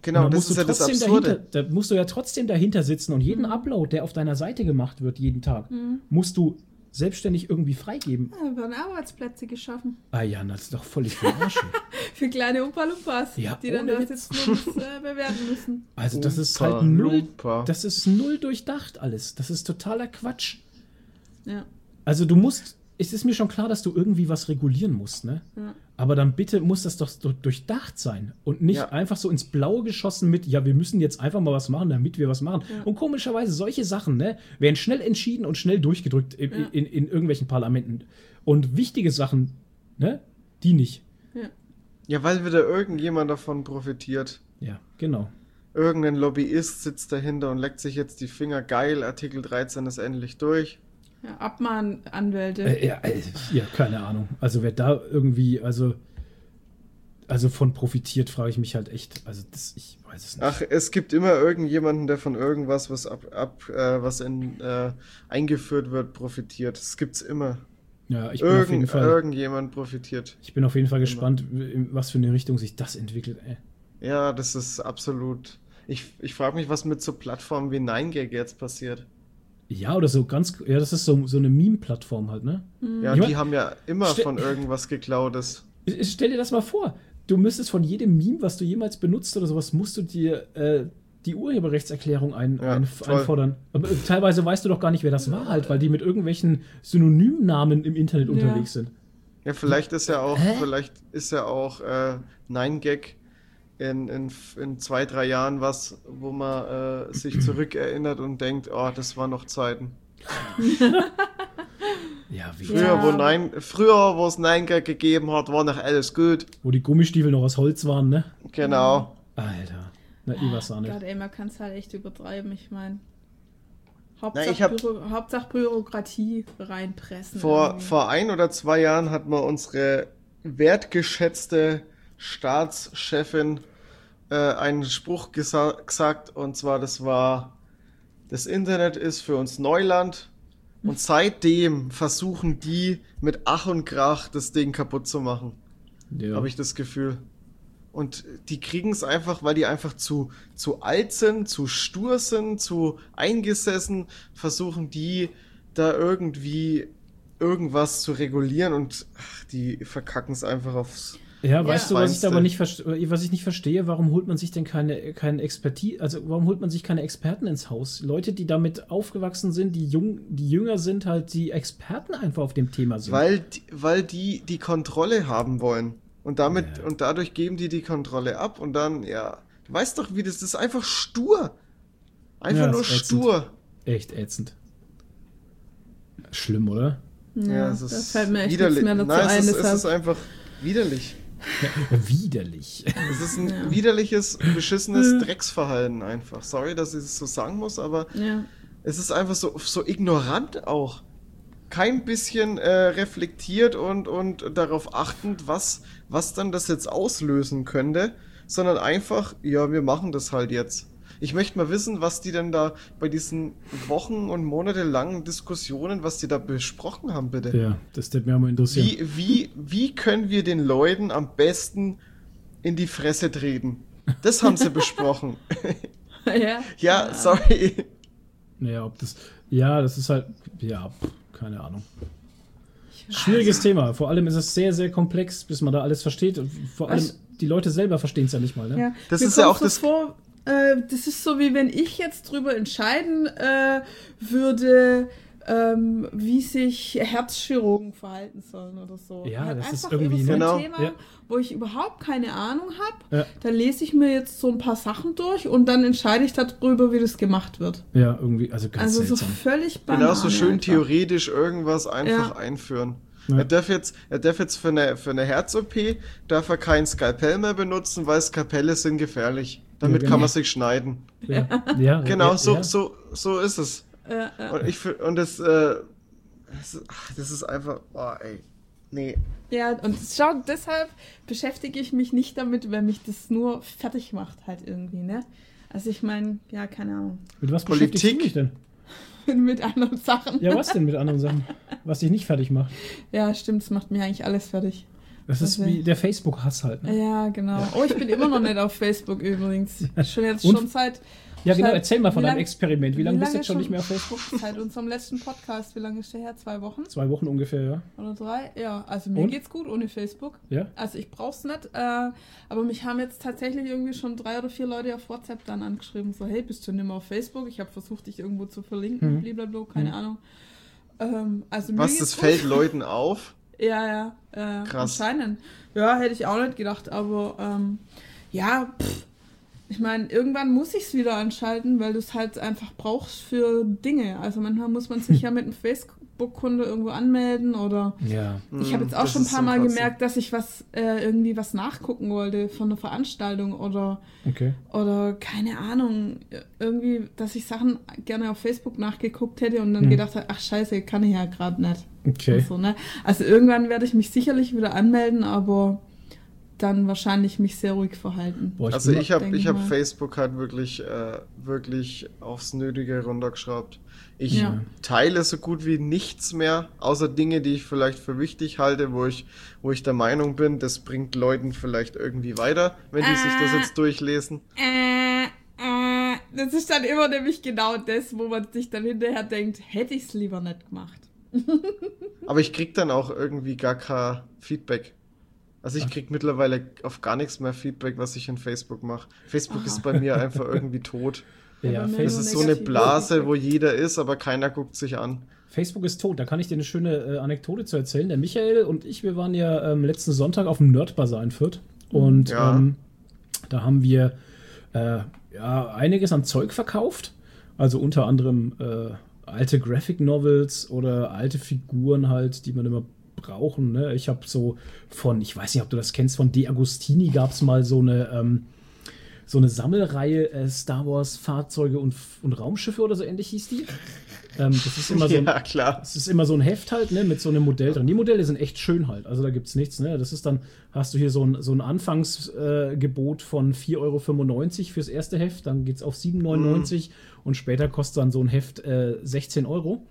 Genau, Und dann das musst ist du ja das trotzdem Absurde. dahinter, da musst du ja trotzdem dahinter sitzen und jeden Mhm. Upload, der auf deiner Seite gemacht wird, jeden Tag, Mhm. musst du selbstständig irgendwie freigeben. Ja, da werden Arbeitsplätze geschaffen. Ah ja, das ist doch völlig verarschen. Für kleine Umpa-Lumpas, Ja, die dann ohne da Witz. sitzen und das, äh, bewerten müssen. Also das ist Umpa, halt null, Lumpa. das ist null durchdacht alles. Das ist totaler Quatsch. Ja. Also du musst, es ist mir schon klar, dass du irgendwie was regulieren musst, ne? Ja. Aber dann bitte muss das doch so durchdacht sein und nicht Ja. einfach so ins Blaue geschossen mit, ja, wir müssen jetzt einfach mal was machen, damit wir was machen. Ja. Und komischerweise solche Sachen, ne, werden schnell entschieden und schnell durchgedrückt in, Ja. in, in irgendwelchen Parlamenten. Und wichtige Sachen, ne, die nicht. Ja, weil wieder irgendjemand davon profitiert. Ja, genau. Irgendein Lobbyist sitzt dahinter und leckt sich jetzt die Finger. Geil, Artikel dreizehn ist endlich durch. Ja, Abmahnanwälte. Äh, ja, äh, ja, keine Ahnung. Also wer da irgendwie, also, also von profitiert, frage ich mich halt echt. Also das, ich weiß es nicht. Ach, es gibt immer irgendjemanden, der von irgendwas, was ab, ab äh, was in, äh, eingeführt wird, profitiert. Das gibt's immer. Ja, ich bin auf jeden Irgend, Fall, irgendjemand profitiert. ich bin auf jeden Fall gespannt, in was für eine Richtung sich das entwickelt. Ey. Ja, das ist absolut. Ich, ich frage mich, was mit so Plattformen wie neun gag jetzt passiert. Ja, oder so ganz, ja, das ist so, so eine Meme-Plattform halt, ne? Ja, Ich die mein- haben ja immer Ste- von irgendwas geklautes. Ich- Stell dir das mal vor. Du müsstest von jedem Meme, was du jemals benutzt oder sowas, musst du dir äh, die Urheberrechtserklärung ein, Ja, ein, voll. einfordern. Aber äh, teilweise weißt du doch gar nicht, wer das war halt, weil die mit irgendwelchen Synonymnamen im Internet Ja. unterwegs sind. Ja, vielleicht ist ja auch, Hä? vielleicht ist ja auch äh, neun gag in, in, in zwei, drei Jahren was, wo man äh, sich zurückerinnert und denkt, oh, das waren noch Zeiten. Ja, wie Früher, Ja. wo nein, früher, wo es neun gag gegeben hat, war noch alles gut. wo die Gummistiefel noch aus Holz waren, ne? Genau. Alter. Na, ich weiß auch nicht. Gott, ey, man kann es halt echt übertreiben, ich meine. Na, Hauptsache, ich hab- Büro, Hauptsache Bürokratie reinpressen. Vor, irgendwie. vor ein oder zwei Jahren hat mal unsere wertgeschätzte Staatschefin äh, einen Spruch gesa gesagt, und zwar, das war, das Internet ist für uns Neuland, und seitdem versuchen die mit Ach und Krach das Ding kaputt zu machen, Ja. habe ich das Gefühl. Und die kriegen es einfach, weil die einfach zu, zu alt sind, zu stur sind, zu eingesessen, versuchen die da irgendwie irgendwas zu regulieren, und ach, die verkacken es einfach aufs... Ja, weißt du, was ich Feinste. aber nicht verstehe, was ich nicht verstehe, warum holt man sich denn keine, keine Expertise, also warum holt man sich keine Experten ins Haus? Leute, die damit aufgewachsen sind, die jung, die jünger sind, halt die Experten einfach auf dem Thema sind. Weil, die- weil die die Kontrolle haben wollen. Und damit, Ja. und dadurch geben die die Kontrolle ab, und dann, ja, du weißt doch, wie das, das ist einfach stur. Einfach Ja, nur ist ätzend. stur. Echt ätzend. Schlimm, oder? Ja, Ja, es da ist fällt mir echt widerlich. nichts mehr dazu Nein, ein. es ist, es deshalb- ist einfach widerlich. Ja, widerlich. Es ist ein Ja. widerliches, beschissenes Drecksverhalten einfach. Sorry, dass ich es so sagen muss, aber ja. es ist einfach so, so ignorant auch. Kein bisschen äh, reflektiert und, und darauf achtend, was, was dann das jetzt auslösen könnte, sondern einfach, ja, wir machen das halt jetzt. Ich möchte mal wissen, was die denn da bei diesen Wochen- und monatelangen Diskussionen, was die da besprochen haben, bitte. Ja, das würde mich auch mal interessieren. Wie, wie, wie können wir den Leuten am besten in die Fresse treten? Das haben sie besprochen. ja. Ja, sorry. Naja, ob das. Ja, das ist halt. Ja, pff, keine Ahnung. Schwieriges Thema. Vor allem ist es sehr, sehr komplex, bis man da alles versteht. Und vor allem, Was? die Leute selber verstehen es ja nicht mal, ne? Ja. Das Mir ist ja kommt's auch so das- Vor, äh, das ist so, wie wenn ich jetzt drüber entscheiden äh, würde, ähm, wie sich Herzchirurgen verhalten sollen oder so. Ja, Halt das ist einfach irgendwie, über so ein ne? Thema, Ja. wo ich überhaupt keine Ahnung habe. Ja. Dann lese ich mir jetzt so ein paar Sachen durch und dann entscheide ich darüber, wie das gemacht wird. Ja, irgendwie, also ganz Also so seltsam. völlig banal. Genauso schön einfach. theoretisch irgendwas einfach Ja. einführen. Ja. Er darf jetzt, er darf jetzt für eine, für eine Herz-O P darf er kein Skalpell mehr benutzen, weil Skalpelle sind gefährlich. Damit Ja, kann genau. man sich schneiden. Ja, ja, Genau, ja, so, ja. so, so ist es. Ja, ja. Und ich fi- und das, äh, das, ist- ach, das ist einfach, oh, ey. Nee. Ja, und schau, deshalb beschäftige ich mich nicht damit, wenn mich das nur fertig macht halt irgendwie, ne? Also ich meine, ja, keine Ahnung. Mit was Politik? beschäftigst du dich denn? Mit anderen Sachen. Ja, was denn mit anderen Sachen? Was dich nicht fertig macht? Ja, stimmt, es macht mir eigentlich alles fertig. Das ist wie der Facebook-Hass halt. Ne? Ja, genau. Oh, ich bin immer noch nicht auf Facebook übrigens. Schon jetzt Und? schon seit... Ja, genau, seit, erzähl mal von wie deinem lang- Experiment. Wie, wie lange bist du lange jetzt schon schon? nicht mehr auf Facebook? Seit unserem letzten Podcast. Wie lange ist der her? Zwei Wochen? Zwei Wochen ungefähr, ja. Oder drei? Ja, also mir Und? geht's gut ohne Facebook. Ja? Also ich brauch's nicht, äh, aber mich haben jetzt tatsächlich irgendwie schon drei oder vier Leute auf WhatsApp dann angeschrieben, so, hey, bist du nicht mehr auf Facebook? Ich habe versucht, dich irgendwo zu verlinken, Mhm. blablabla, keine Mhm. Ahnung. Ähm, also mir Was, geht's das gut. fällt Leuten auf? Ja, ja, äh, Krass. anscheinend. Ja, hätte ich auch nicht gedacht, aber ähm, ja, pff, ich meine, irgendwann muss ich es wieder anschalten, weil du es halt einfach brauchst für Dinge. Also manchmal muss man sich ja mit einem Facebook-Konto irgendwo anmelden oder Ja. ich habe jetzt auch Das schon ein ist paar zum Mal Kotzen. gemerkt, dass ich was äh, irgendwie was nachgucken wollte von einer Veranstaltung oder Okay. oder keine Ahnung, irgendwie, dass ich Sachen gerne auf Facebook nachgeguckt hätte und dann Mhm. gedacht habe, ach scheiße, kann ich ja gerade nicht. Okay. Und so, ne? Also irgendwann werde ich mich sicherlich wieder anmelden, aber dann wahrscheinlich mich sehr ruhig verhalten. Boah, ich Also bin ich habe denke ich hab mal. Facebook halt wirklich, äh, wirklich aufs Nötige runtergeschraubt. Ich Ja. teile so gut wie nichts mehr, außer Dinge, die ich vielleicht für wichtig halte, wo ich, wo ich der Meinung bin, das bringt Leuten vielleicht irgendwie weiter, wenn die sich das jetzt durchlesen. Äh, äh, das ist dann immer nämlich genau das, wo man sich dann hinterher denkt, hätte ich es lieber nicht gemacht. Aber ich krieg dann auch irgendwie gar kein Feedback. Also ich krieg mittlerweile auf gar nichts mehr Feedback, was ich in Facebook mache. Facebook Aha. ist bei mir einfach irgendwie tot. Ja, Ja, bei mir Das Facebook, ist nur so eine negatives Blase, Feedback. wo jeder ist, aber keiner guckt sich an. Facebook ist tot. Da kann ich dir eine schöne äh, Anekdote zu erzählen. Der Michael und ich, wir waren ja ähm, letzten Sonntag auf dem Nerd-Bazar in Fürth. Und Ja. ähm, da haben wir äh, ja, einiges an Zeug verkauft. Also unter anderem äh, alte Graphic Novels oder alte Figuren halt, die man immer brauchen. Ne? Ich habe so von, ich weiß nicht, ob du das kennst, von De Agostini gab es mal so eine ähm, so eine Sammelreihe äh, Star Wars Fahrzeuge und, und Raumschiffe oder so ähnlich hieß die. Ähm, das ist immer so ein, Ja, klar. das ist immer so ein Heft halt, ne, mit so einem Modell drin. Die Modelle sind echt schön halt, also da gibt's nichts, ne. Das ist dann, hast du hier so ein, so ein Anfangsgebot äh, Gebot von vier Euro fünfundneunzig fürs erste Heft, dann geht's auf sieben Euro neunundneunzig Mhm. und später kostet dann so ein Heft äh, sechzehn Euro.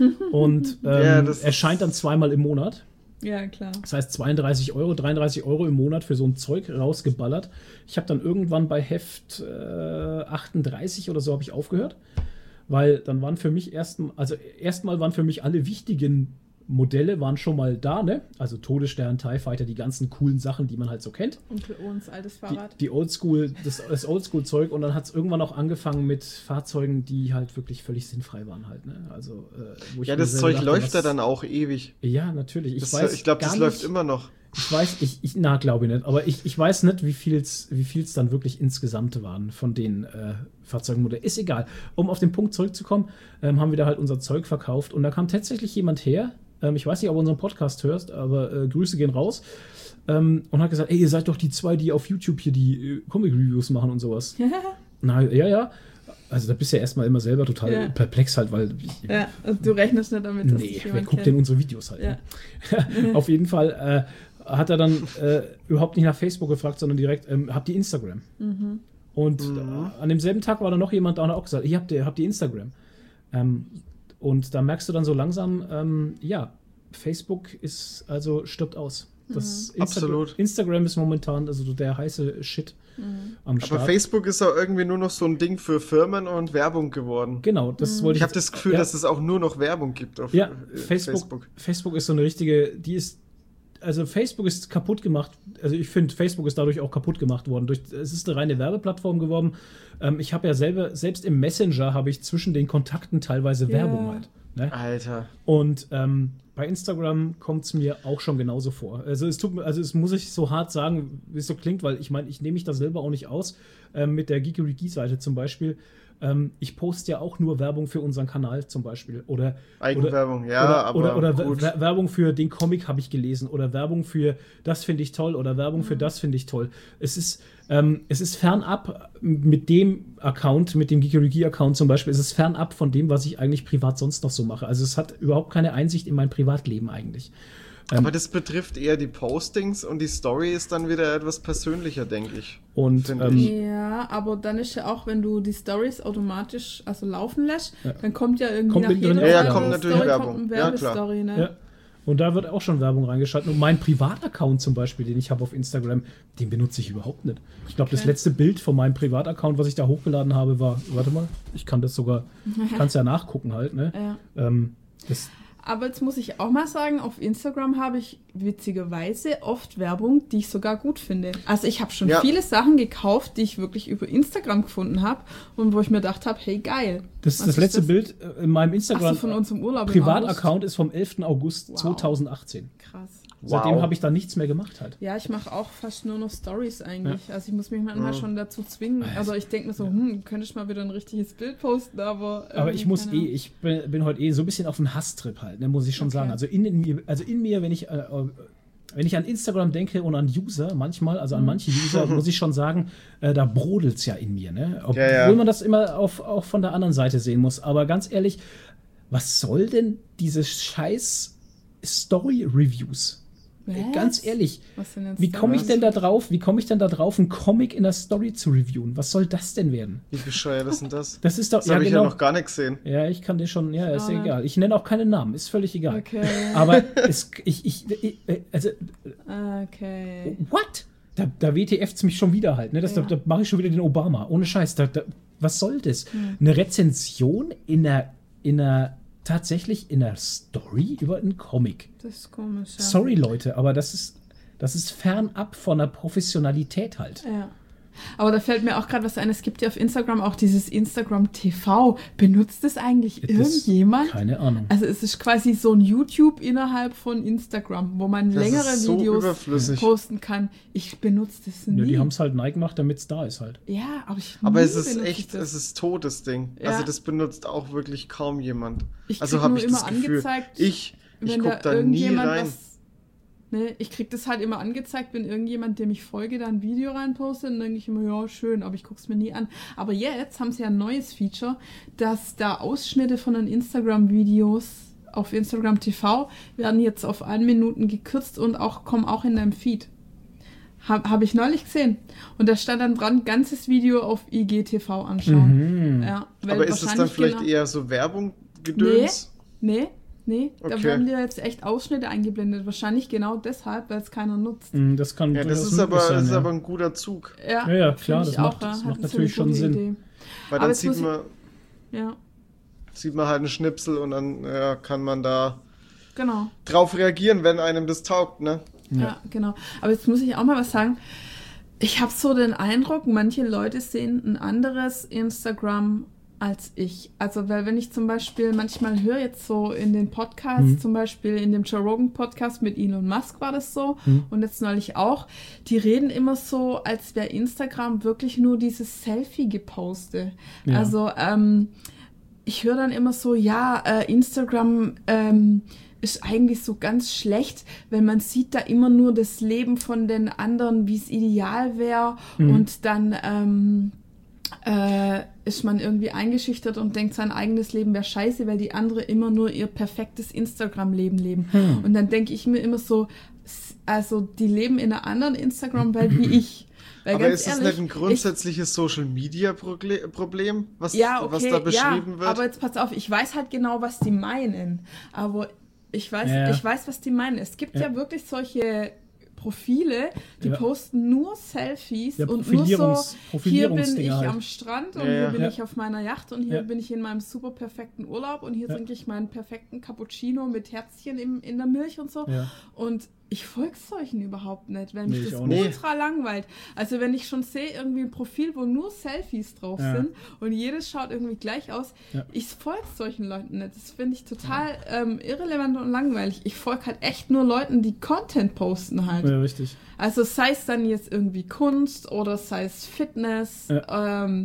Und ähm, Ja, das ist- erscheint dann zweimal im Monat. Ja, klar. Das heißt zweiunddreißig Euro, dreiunddreißig Euro im Monat für so ein Zeug rausgeballert. Ich habe dann irgendwann bei Heft äh, achtunddreißig oder so habe ich aufgehört, weil dann waren für mich erst, also erstmal waren für mich alle wichtigen Modelle waren schon mal da, ne? Also Todesstern, TIE Fighter, die ganzen coolen Sachen, die man halt so kennt. Onkel Ohns altes Die, Fahrrad. die Oldschool, das, das Oldschool-Zeug und dann hat es irgendwann auch angefangen mit Fahrzeugen, die halt wirklich völlig sinnfrei waren halt, ne? Also, äh, wo ich Ja, mir das selber Zeug dachte, läuft ja was- dann auch ewig. Ja, natürlich. Ich Das, weiß ich glaube, das gar läuft nicht- immer noch. Ich weiß, ich, ich na, glaube ich nicht, aber ich, ich weiß nicht, wie viel es wie viel's dann wirklich insgesamt waren von den äh, Fahrzeugmodellen. Ist egal. Um auf den Punkt zurückzukommen, ähm, haben wir da halt unser Zeug verkauft und da kam tatsächlich jemand her, ähm, ich weiß nicht, ob du unseren Podcast hörst, aber äh, Grüße gehen raus, ähm, und hat gesagt, ey, ihr seid doch die zwei, die auf YouTube hier die äh, Comic-Reviews machen und sowas. Na, ja, ja. Also da bist du ja erstmal immer selber total Ja. perplex halt, weil ich, Ja, also du rechnest nicht damit, dass nee, dich wer jemand guckt denn kennt. unsere Videos halt? Ja. Ne? Auf jeden Fall äh, hat er dann äh, überhaupt nicht nach Facebook gefragt, sondern direkt, ähm, habt ihr Instagram? Mhm. Und Mhm. äh, an demselben Tag war dann noch jemand da und hat auch gesagt, ihr habt ihr, habt ihr Instagram? Ähm, und da merkst du dann so langsam, ähm, ja, Facebook ist, also stirbt aus. Das Instagram, Absolut. Instagram ist momentan also so der heiße Shit am Aber Start. Facebook ist auch irgendwie nur noch so ein Ding für Firmen und Werbung geworden. Genau, das wollte ich Ich habe jetzt- das Gefühl, ja. dass es auch nur noch Werbung gibt auf Ja, äh, Facebook, Facebook. Facebook ist so eine richtige, die ist, also Facebook ist kaputt gemacht, also ich finde, Facebook ist dadurch auch kaputt gemacht worden. Durch, es ist eine reine Werbeplattform geworden. Ähm, ich habe ja selber, selbst im Messenger habe ich zwischen den Kontakten teilweise Ja. Werbung halt. Ne? Alter. Und ähm, bei Instagram kommt es mir auch schon genauso vor. Also es tut mir, also es muss ich so hart sagen, wie es so klingt, weil ich meine, ich nehme mich da selber auch nicht aus. Ähm, mit der Geekery-Seite zum Beispiel. Ähm, ich poste ja auch nur Werbung für unseren Kanal zum Beispiel. Oder Eigenwerbung, oder, ja, oder, aber oder, oder gut. Wer- Werbung für den Comic habe ich gelesen oder Werbung für das finde ich toll oder Werbung für das finde ich toll. Es ist, ähm, es ist fernab mit dem Account, mit dem Geekery-Account zum Beispiel, es ist fernab von dem, was ich eigentlich privat sonst noch so mache. Also es hat überhaupt keine Einsicht in mein Privatleben eigentlich. Aber das betrifft eher die Postings und die Story ist dann wieder etwas persönlicher, denke ich. Und Finde ähm, ich. Ja, aber dann ist ja auch, wenn du die Stories automatisch also laufen lässt, Ja. dann kommt ja irgendwie Kommt nach mittendrin jeder Ja, ja, Story kommt natürlich Werbung. kommt eine Ja, Werbestory, ne? ja. Und da wird auch schon Werbung reingeschaltet. Und mein Privataccount zum Beispiel, den ich habe auf Instagram, den benutze ich überhaupt nicht. Ich glaube, okay. das letzte Bild von meinem Privataccount, was ich da hochgeladen habe, war, warte mal, ich kann das sogar, kannst ja nachgucken halt, ne? Ja. Ähm, das, Aber jetzt muss ich auch mal sagen, auf Instagram habe ich witzigerweise oft Werbung, die ich sogar gut finde. Also ich habe schon ja. viele Sachen gekauft, die ich wirklich über Instagram gefunden habe und wo ich mir gedacht habe, hey geil. Das, das letzte das? Bild in meinem Instagram von unserem Urlaub Privataccount ist vom elften August wow. zweitausendachtzehn. Krass. Seitdem wow. habe ich da nichts mehr gemacht halt. Ja, ich mache auch fast nur noch Stories eigentlich. Ja. Also ich muss mich manchmal ja. schon dazu zwingen. Also ich denke mir so, hm, könnte ich mal wieder ein richtiges Bild posten, aber... Aber ich muss eh, ich bin, bin heute eh so ein bisschen auf einen Hasstrip halt, ne, muss ich schon okay. sagen. Also in, in mir, also in mir, wenn ich, äh, wenn ich an Instagram denke und an User manchmal, also an manche User, muss ich schon sagen, äh, da brodelt es ja in mir, ne? Obwohl ja, ja. man das immer auf, auch von der anderen Seite sehen muss. Aber ganz ehrlich, was soll denn diese scheiß Story-Reviews? Was? Ganz ehrlich, wie komme ich denn da drauf, wie komme ich denn da drauf, einen Comic in der Story zu reviewen? Was soll das denn werden? Wie bescheuert ist denn das? Das ist doch, das ja, habe ich genau. ja noch gar nicht gesehen. Ja, ich kann den schon, ja, ist oh, ja egal. Ich nenne auch keine Namen, ist völlig egal. Okay. Aber es, ich, ich, ich, also, okay. What? Da, da W T F's mich schon wieder halt, ne? Das, ja. Da, da mache ich schon wieder den Obama, ohne Scheiß. Da, da, was soll das? Hm. Eine Rezension in einer, in einer tatsächlich in einer Story über einen Comic. Das ist komisch, ja. Sorry, Leute, aber das ist Das ist fernab von der Professionalität halt. Ja. Aber da fällt mir auch gerade was ein, es gibt ja auf Instagram auch dieses Instagram T V. Benutzt das eigentlich das irgendjemand? Keine Ahnung. Also es ist quasi so ein YouTube innerhalb von Instagram, wo man das längere ist so Videos überflüssig. posten kann. Ich benutze das nie. Ja, die haben es halt neu gemacht, damit es da ist halt. Ja, aber ich Aber es ist echt, das. es ist tot, das Ding. Ja. Also das benutzt auch wirklich kaum jemand. Ich also habe nur ich immer das Gefühl. angezeigt, ich ich wenn gucke da da nie irgendjemand rein. was... Ne, ich krieg das halt immer angezeigt, wenn irgendjemand, dem ich folge, da ein Video reinpostet, dann denke ich immer, ja, schön, aber ich guck's mir nie an. Aber jetzt haben sie ja ein neues Feature, dass da Ausschnitte von den Instagram-Videos auf Instagram T V werden jetzt auf eine Minute gekürzt und auch kommen auch in deinem Feed. Habe hab ich neulich gesehen. Und da stand dann dran, ganzes Video auf I G T V anschauen. Mhm. Ja, weil aber ist es dann vielleicht genau eher so Werbung gedöns? Nee, nee. Nee, okay. Da werden dir jetzt echt Ausschnitte eingeblendet. Wahrscheinlich genau deshalb, weil es keiner nutzt. Das kann ja, das ist aber, sein, das ist ja. aber ein guter Zug. Ja, ja, ja klar, das auch, macht, das ja, macht natürlich schon Sinn. Idee. Weil aber dann sieht man, ich, ja. sieht man halt einen Schnipsel und dann ja, kann man da genau. drauf reagieren, wenn einem das taugt, ne? Ja. ja, genau. Aber jetzt muss ich auch mal was sagen. Ich habe so den Eindruck, manche Leute sehen ein anderes Instagram als ich. Also, weil wenn ich zum Beispiel manchmal höre jetzt so in den Podcasts, mhm. zum Beispiel in dem Joe Rogan Podcast mit Elon Musk war das so mhm. und jetzt neulich auch, die reden immer so, als wäre Instagram wirklich nur dieses Selfie-Geposte. Ja. Also, ähm, ich höre dann immer so, ja, äh, Instagram ähm, ist eigentlich so ganz schlecht, weil man sieht da immer nur das Leben von den anderen, wie es ideal wäre mhm. und dann ähm, äh, ist man irgendwie eingeschüchtert und denkt, sein eigenes Leben wäre scheiße, weil die anderen immer nur ihr perfektes Instagram-Leben leben. Hm. Und dann denke ich mir immer so, also die leben in einer anderen Instagram-Welt wie ich. Weil aber ist es ehrlich, nicht ein grundsätzliches Social-Media-Problem, was, ja, okay, was da beschrieben ja, wird? Aber jetzt pass auf, ich weiß halt genau, was die meinen. Aber ich weiß, ja. ich weiß, was die meinen. Es gibt ja, ja wirklich solche Profile, die ja. posten nur Selfies ja, und nur so, hier bin ich halt. am Strand und ja, hier ja. bin ja. ich auf meiner Yacht und hier ja. bin ich in meinem super perfekten Urlaub und hier ja. trinke ich meinen perfekten Cappuccino mit Herzchen im, in der Milch und so. Ja. Und ich folge solchen überhaupt nicht, weil mich nee, das nicht. ultra langweilt. Also wenn ich schon sehe, irgendwie ein Profil, wo nur Selfies drauf ja. sind und jedes schaut irgendwie gleich aus, ja. ich folge solchen Leuten nicht. Das finde ich total ja. ähm, irrelevant und langweilig. Ich folge halt echt nur Leuten, die Content posten halt. Ja, richtig. Also sei es dann jetzt irgendwie Kunst oder sei es Fitness, ja. ähm,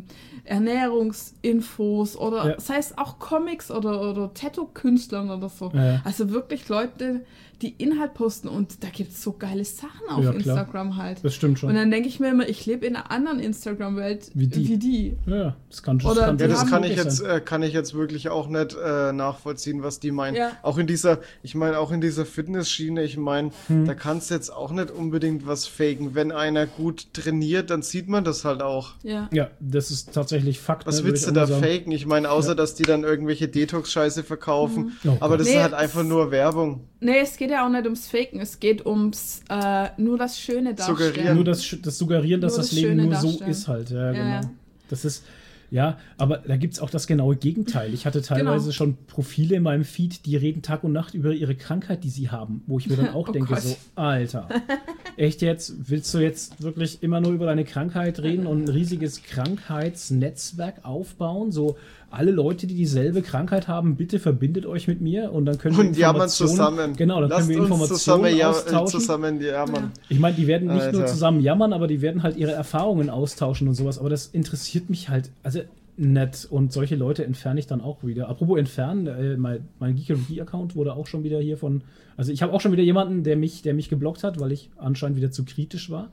Ernährungsinfos oder ja. sei es auch Comics oder, oder Tattoo-Künstlern oder so. Ja. Also wirklich Leute, die Inhalt posten und da gibt es so geile Sachen auf Ja, Instagram klar. halt. Das stimmt schon. Und dann denke ich mir immer, ich lebe in einer anderen Instagram-Welt Wie die. Wie die. Ja, das kann schon. Oder kann die Ja, das haben kann ich wirklich jetzt, sein. äh, kann ich jetzt wirklich auch nicht äh, nachvollziehen, was die meinen. Ja. Auch in dieser, ich meine, auch in dieser Fitnessschiene, ich meine, Hm. da kannst du jetzt auch nicht unbedingt was faken. Wenn einer gut trainiert, dann sieht man das halt auch. Ja. Ja, das ist tatsächlich Fakt. Was ne, willst du würde da ich auch mal sagen. faken? Ich meine, außer Ja. dass die dann irgendwelche Detox-Scheiße verkaufen. Oh aber Gott. das Nee, ist halt einfach es- nur Werbung. Nee, es geht ja auch nicht ums Faken, es geht ums äh, nur das Schöne darstellen. Suggerieren. Nur das, das Suggerieren, dass Nur das, das Leben Schöne nur so darstellen. ist halt. Ja, Ja, genau. ja. Das ist, ja, aber da gibt es auch das genaue Gegenteil. Ich hatte teilweise Genau. schon Profile in meinem Feed, die reden Tag und Nacht über ihre Krankheit, die sie haben, wo ich mir dann auch Oh denke, Gott. so, Alter, echt jetzt? Willst du jetzt wirklich immer nur über deine Krankheit reden und ein riesiges Krankheitsnetzwerk aufbauen? So, alle Leute, die dieselbe Krankheit haben, bitte verbindet euch mit mir und dann können wir Und jammern Informationen- zusammen. Genau, dann Lasst können wir uns Informationen zusammen, ja, austauschen. zusammen jammern. Ich meine, die werden nicht nur Alter. zusammen jammern, aber die werden halt ihre Erfahrungen austauschen und sowas. Aber das interessiert mich halt, also nett. Und solche Leute entferne ich dann auch wieder. Apropos entfernen, äh, mein, mein Geekery-Account wurde auch schon wieder hier von. Also ich habe auch schon wieder jemanden, der mich, der mich geblockt hat, weil ich anscheinend wieder zu kritisch war.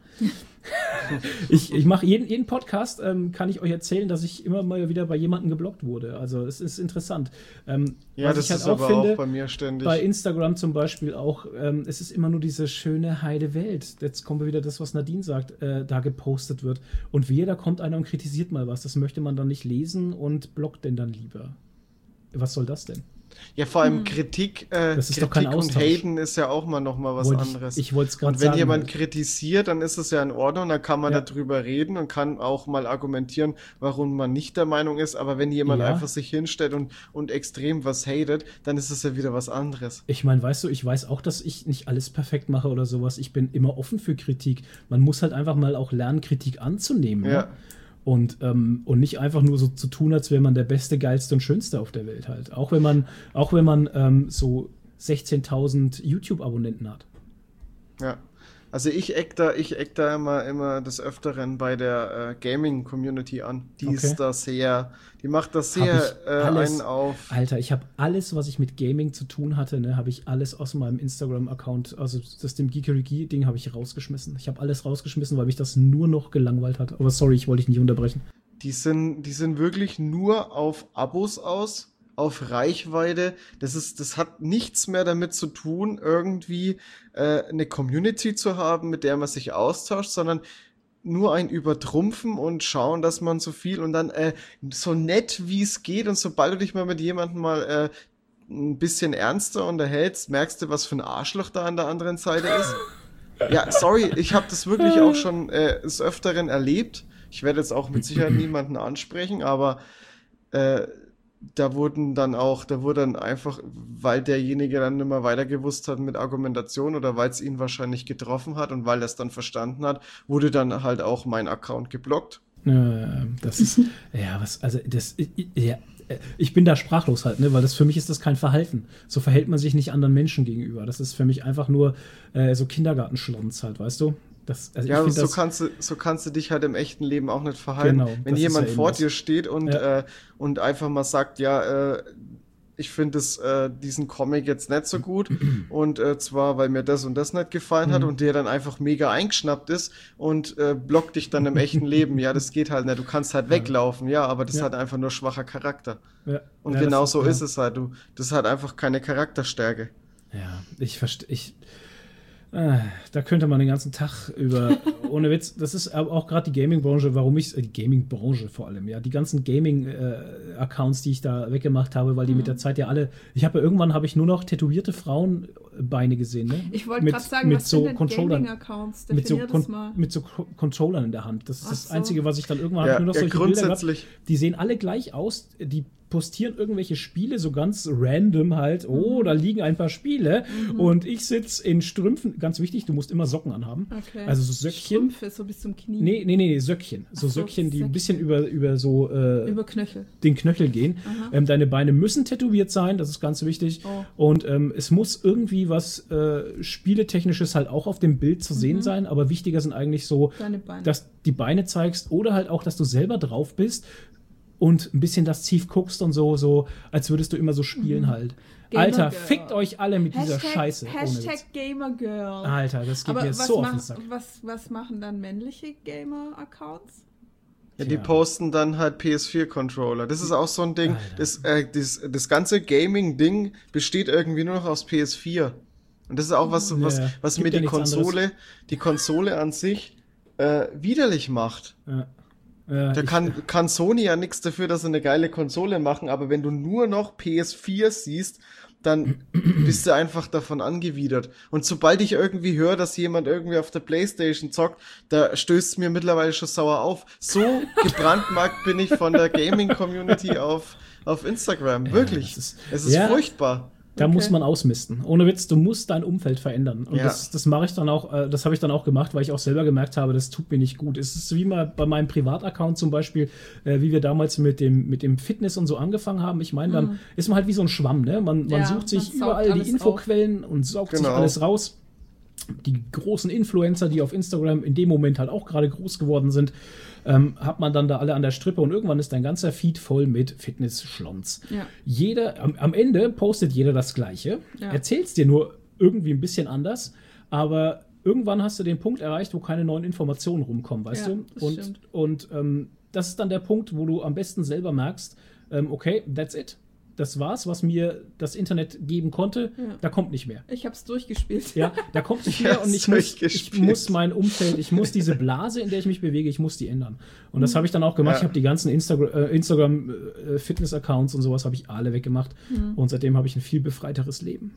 ich ich mache jeden, jeden Podcast, ähm, kann ich euch erzählen, dass ich immer mal wieder bei jemandem geblockt wurde. Also es ist interessant. Ähm, Ja, was das ich halt ist auch aber finde, auch bei mir ständig. bei Instagram zum Beispiel auch, ähm, es ist immer nur diese schöne heile Welt. Jetzt kommen wir wieder das, was Nadine sagt, äh, da gepostet wird. Und wehe, da kommt einer und kritisiert mal was. Das möchte man dann nicht lesen und blockt den dann lieber. Was soll das denn? Ja, vor allem Kritik, äh, Das ist doch Kritik kein und Austausch. Haten ist ja auch mal noch mal was Wollte ich- anderes. ich wollte es gerade Und wenn sagen, jemand halt. kritisiert, dann ist es ja in Ordnung, dann kann man Ja. darüber reden und kann auch mal argumentieren, warum man nicht der Meinung ist. Aber wenn jemand Ja. einfach sich hinstellt und, und extrem was hatet, dann ist es ja wieder was anderes. Ich meine, weißt du, ich weiß auch, dass ich nicht alles perfekt mache oder sowas. Ich bin immer offen für Kritik. Man muss halt einfach mal auch lernen, Kritik anzunehmen. Ja. Ne? Und, ähm, und nicht einfach nur so zu tun, als wäre man der Beste, Geilste und Schönste auf der Welt halt. Auch wenn man, auch wenn man ähm, so sechzehntausend YouTube-Abonnenten hat. Ja. Also ich eck da, ich eck da immer, immer des Öfteren bei der äh, Gaming-Community an. Die Okay. ist da sehr, die macht das Hab sehr ich äh, alles- einen auf. Alter, ich habe alles, was ich mit Gaming zu tun hatte, ne, habe ich alles aus meinem Instagram-Account, also das dem Geekery-Ding habe ich rausgeschmissen. Ich habe alles rausgeschmissen, weil mich das nur noch gelangweilt hat. Aber sorry, ich wollte dich nicht unterbrechen. Die sind, die sind wirklich nur auf Abos aus, auf Reichweite. Das ist, das hat nichts mehr damit zu tun, irgendwie äh, eine Community zu haben, mit der man sich austauscht, sondern nur ein Übertrumpfen und schauen, dass man so viel und dann äh, so nett wie es geht und sobald du dich mal mit jemandem mal äh, ein bisschen ernster unterhältst, merkst du, was für ein Arschloch da an der anderen Seite ist. Ja, sorry, ich habe das wirklich auch schon äh, des Öfteren erlebt. Ich werde jetzt auch mit Sicherheit niemanden ansprechen, aber äh, da wurden dann auch, da wurde dann einfach, weil derjenige dann nicht mehr weiter gewusst hat mit Argumentation oder weil es ihn wahrscheinlich getroffen hat und weil er es dann verstanden hat, wurde dann halt auch mein Account geblockt. Äh, das ist, ja, was, also, das, ja, ich bin da sprachlos halt, ne, weil das für mich ist das kein Verhalten. So verhält man sich nicht anderen Menschen gegenüber. Das ist für mich einfach nur äh, so Kindergartenschlons halt, weißt du? Das, also Ja, ich aber find so das, kannst du, so kannst du dich halt im echten Leben auch nicht verhalten. Genau, Wenn das ist jemand ja eben vor das. dir steht und, Ja. äh, und einfach mal sagt, ja, äh, ich finde es, äh, diesen Comic jetzt nicht so gut und äh, zwar, weil mir das und das nicht gefallen hat Mhm. und der dann einfach mega eingeschnappt ist und äh, blockt dich dann im echten Leben. Ja, das geht halt nicht. Du kannst halt weglaufen, ja, aber das Ja. ist halt einfach nur schwacher Charakter. ja, Und ja, genau das so ja. ist es halt. Du, das ist halt einfach keine Charakterstärke. Ja, ich verstehe. Ich, äh, da könnte man den ganzen Tag über, ohne Witz, das ist aber auch gerade die Gaming-Branche, warum ich, äh, die Gaming-Branche vor allem, ja, die ganzen Gaming-Accounts, die ich da weggemacht habe, weil die mit der Zeit ja alle, ich habe ja irgendwann, habe ich nur noch tätowierte Frauenbeine gesehen, ne? Ich wollte Mit- gerade sagen, mit was so sind denn Controllern. Gaming-Accounts? Mit so, Definier Kon das mal. mit so Co- Controllern in der Hand. Das ist Ach das so. Einzige, was ich dann irgendwann Ja, habe. Nur noch ja, solche Bilder gehabt. grundsätzlich. Die sehen alle gleich aus. Die postieren irgendwelche Spiele so ganz random halt. Oh, da liegen ein paar Spiele. Und ich sitze in Strümpfen. Ganz wichtig, du musst immer Socken anhaben. Okay. Also so Söckchen. Strümpfe, so bis zum Knie. Nee, nee, nee, Söckchen. So Ach so, Söckchen, die ein Söckchen. bisschen über, über so äh, Über Knöchel. den Knöchel gehen. Aha. Ähm, deine Beine müssen tätowiert sein, das ist ganz wichtig. Oh. Und ähm, es muss irgendwie was äh, Spieletechnisches halt auch auf dem Bild zu sehen sein, aber wichtiger sind eigentlich so, Deine Beine. dass die Beine zeigst oder halt auch, dass du selber drauf bist und ein bisschen lasziv guckst und so, so als würdest du immer so spielen Mhm. halt. Gamer Alter, Girl. fickt euch alle mit dieser Hashtag, Scheiße. Ohne Witz. Hashtag Gamergirl. Alter, das geht Aber mir was, so auf den mach, Sack. was, was machen dann männliche Gamer-Accounts? Ja, die Tja. posten dann halt P S vier Controller. Das ist auch so ein Ding. Alter. Das, äh, das, das ganze Gaming-Ding besteht irgendwie nur noch aus P S vier. Und das ist auch was, was, Ja, was gibt mir ja die nichts Konsole, die Konsole an sich äh, widerlich macht. Ja. Ja, Da ich- kann, kann Sony ja nichts dafür, dass sie eine geile Konsole machen, aber wenn du nur noch P S vier siehst, dann bist du einfach davon angewidert. Und sobald ich irgendwie höre, dass jemand irgendwie auf der PlayStation zockt, da stößt es mir mittlerweile schon sauer auf. So gebrandmarkt bin ich von der Gaming-Community auf, auf Instagram. Wirklich. das ist- es ist ja. furchtbar. Da Okay. muss man ausmisten. Ohne Witz, du musst dein Umfeld verändern. Und Ja. das, das mache ich dann auch, äh, das habe ich dann auch gemacht, weil ich auch selber gemerkt habe, das tut mir nicht gut. Es ist wie mal bei meinem Privataccount zum Beispiel, äh, wie wir damals mit dem, mit dem Fitness und so angefangen haben. Ich meine, dann ist man halt wie so ein Schwamm, ne? Man, man Ja, sucht sich man saugt überall die alles Infoquellen und saugt sich Genau. alles raus. Die großen Influencer, die auf Instagram in dem Moment halt auch gerade groß geworden sind, ähm, hat man dann da alle an der Strippe und irgendwann ist dein ganzer Feed voll mit Fitness-Schlons. Ja. Jeder, am, am Ende postet jeder das Gleiche, Ja. erzählst dir nur irgendwie ein bisschen anders, aber irgendwann hast du den Punkt erreicht, wo keine neuen Informationen rumkommen, weißt Ja, du? das Und, stimmt. und ähm, das ist dann der Punkt, wo du am besten selber merkst, ähm, okay, that's it. Das war's, was mir das Internet geben konnte. Ja. Da kommt nicht mehr. Ich hab's durchgespielt. Ja, da kommt nicht Ja, mehr und ich ist muss, ich durchgespielt. muss mein Umfeld, ich muss diese Blase, in der ich mich bewege, ich muss die ändern. Und das habe ich dann auch gemacht. Ja. Ich habe die ganzen Instagram, äh, Instagram äh, Fitness-Accounts und sowas habe ich alle weggemacht. Und seitdem habe ich ein viel befreiteres Leben.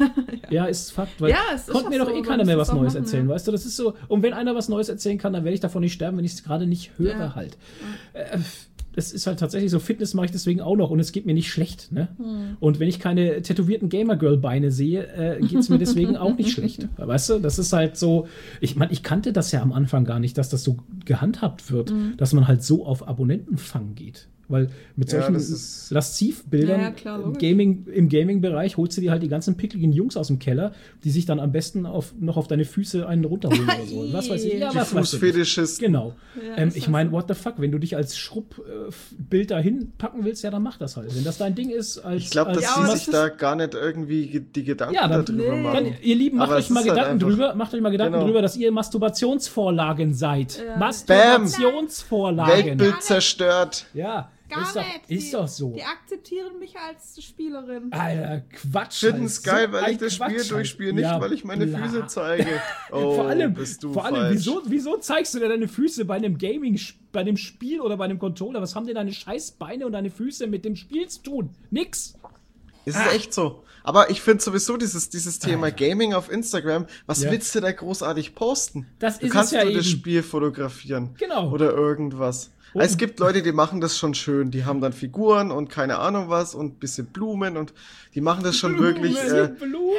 ja. ist Fakt, weil Ja, es ist konnte mir auch doch so, eh man keiner muss mehr das was auch Neues machen, erzählen, ja. weißt du? Das ist so, und wenn einer was Neues erzählen kann, dann werde ich davon nicht sterben, wenn ich es gerade nicht höre Ja. halt. Äh, das ist halt tatsächlich so, Fitness mache ich deswegen auch noch und es geht mir nicht schlecht, ne? Hm. Und wenn ich keine tätowierten Gamer-Girl-Beine sehe, äh, geht es mir deswegen auch nicht schlecht. Weißt du, das ist halt so, ich meine, ich kannte das ja am Anfang gar nicht, dass das so gehandhabt wird, Hm. dass man halt so auf Abonnentenfang geht. Weil mit Ja, solchen das ist- Lascivbildern Ja, ja, klar, im logisch. Gaming, im Gaming-Bereich holst du dir halt die ganzen pickligen Jungs aus dem Keller, die sich dann am besten auf, noch auf deine Füße einen runterholen oder so. Was weiß ich. Ja, Die was weiß ich. Fußfetischisten. Genau. Ja, ähm, ist ich das meine, so. what the fuck, wenn du dich als Schrubbbild dahin packen willst, ja, dann mach das halt. Wenn das dein Ding ist, als. Ich glaube, als dass Ja, sie aber sich das da gar nicht irgendwie ge- die Gedanken Ja, dann- darüber Nee. machen. Dann, ihr Lieben, macht Aber euch es mal ist halt Gedanken einfach- drüber, macht euch mal Gedanken Genau. drüber, dass ihr Masturbationsvorlagen seid. Ja. Masturbationsvorlagen. Weltbild zerstört. Ja, Gar ist doch, nicht. ist die, doch so. Die akzeptieren mich als Spielerin. Alter, Quatsch. Finden es halt. geil, So weil ein ich das Spiel Quatsch halt. durchspiele, nicht Ja, weil ich meine bla. Füße zeige. Oh, vor allem, bist du vor allem falsch. wieso, wieso zeigst du dir deine Füße bei einem Gaming, bei einem Spiel oder bei einem Controller? Was haben denn deine scheiß Beine und deine Füße mit dem Spiel zu tun? Nix. Es ist echt so. Aber ich finde sowieso dieses, dieses Thema Alter. Gaming auf Instagram, was Ja. willst du da großartig posten? Das du ist kannst es ja nur das eben. Spiel fotografieren. Genau. Oder irgendwas. Und- Es gibt Leute, die machen das schon schön. Die haben dann Figuren und keine Ahnung was und ein bisschen Blumen und die machen das schon wirklich. Äh, Blumen.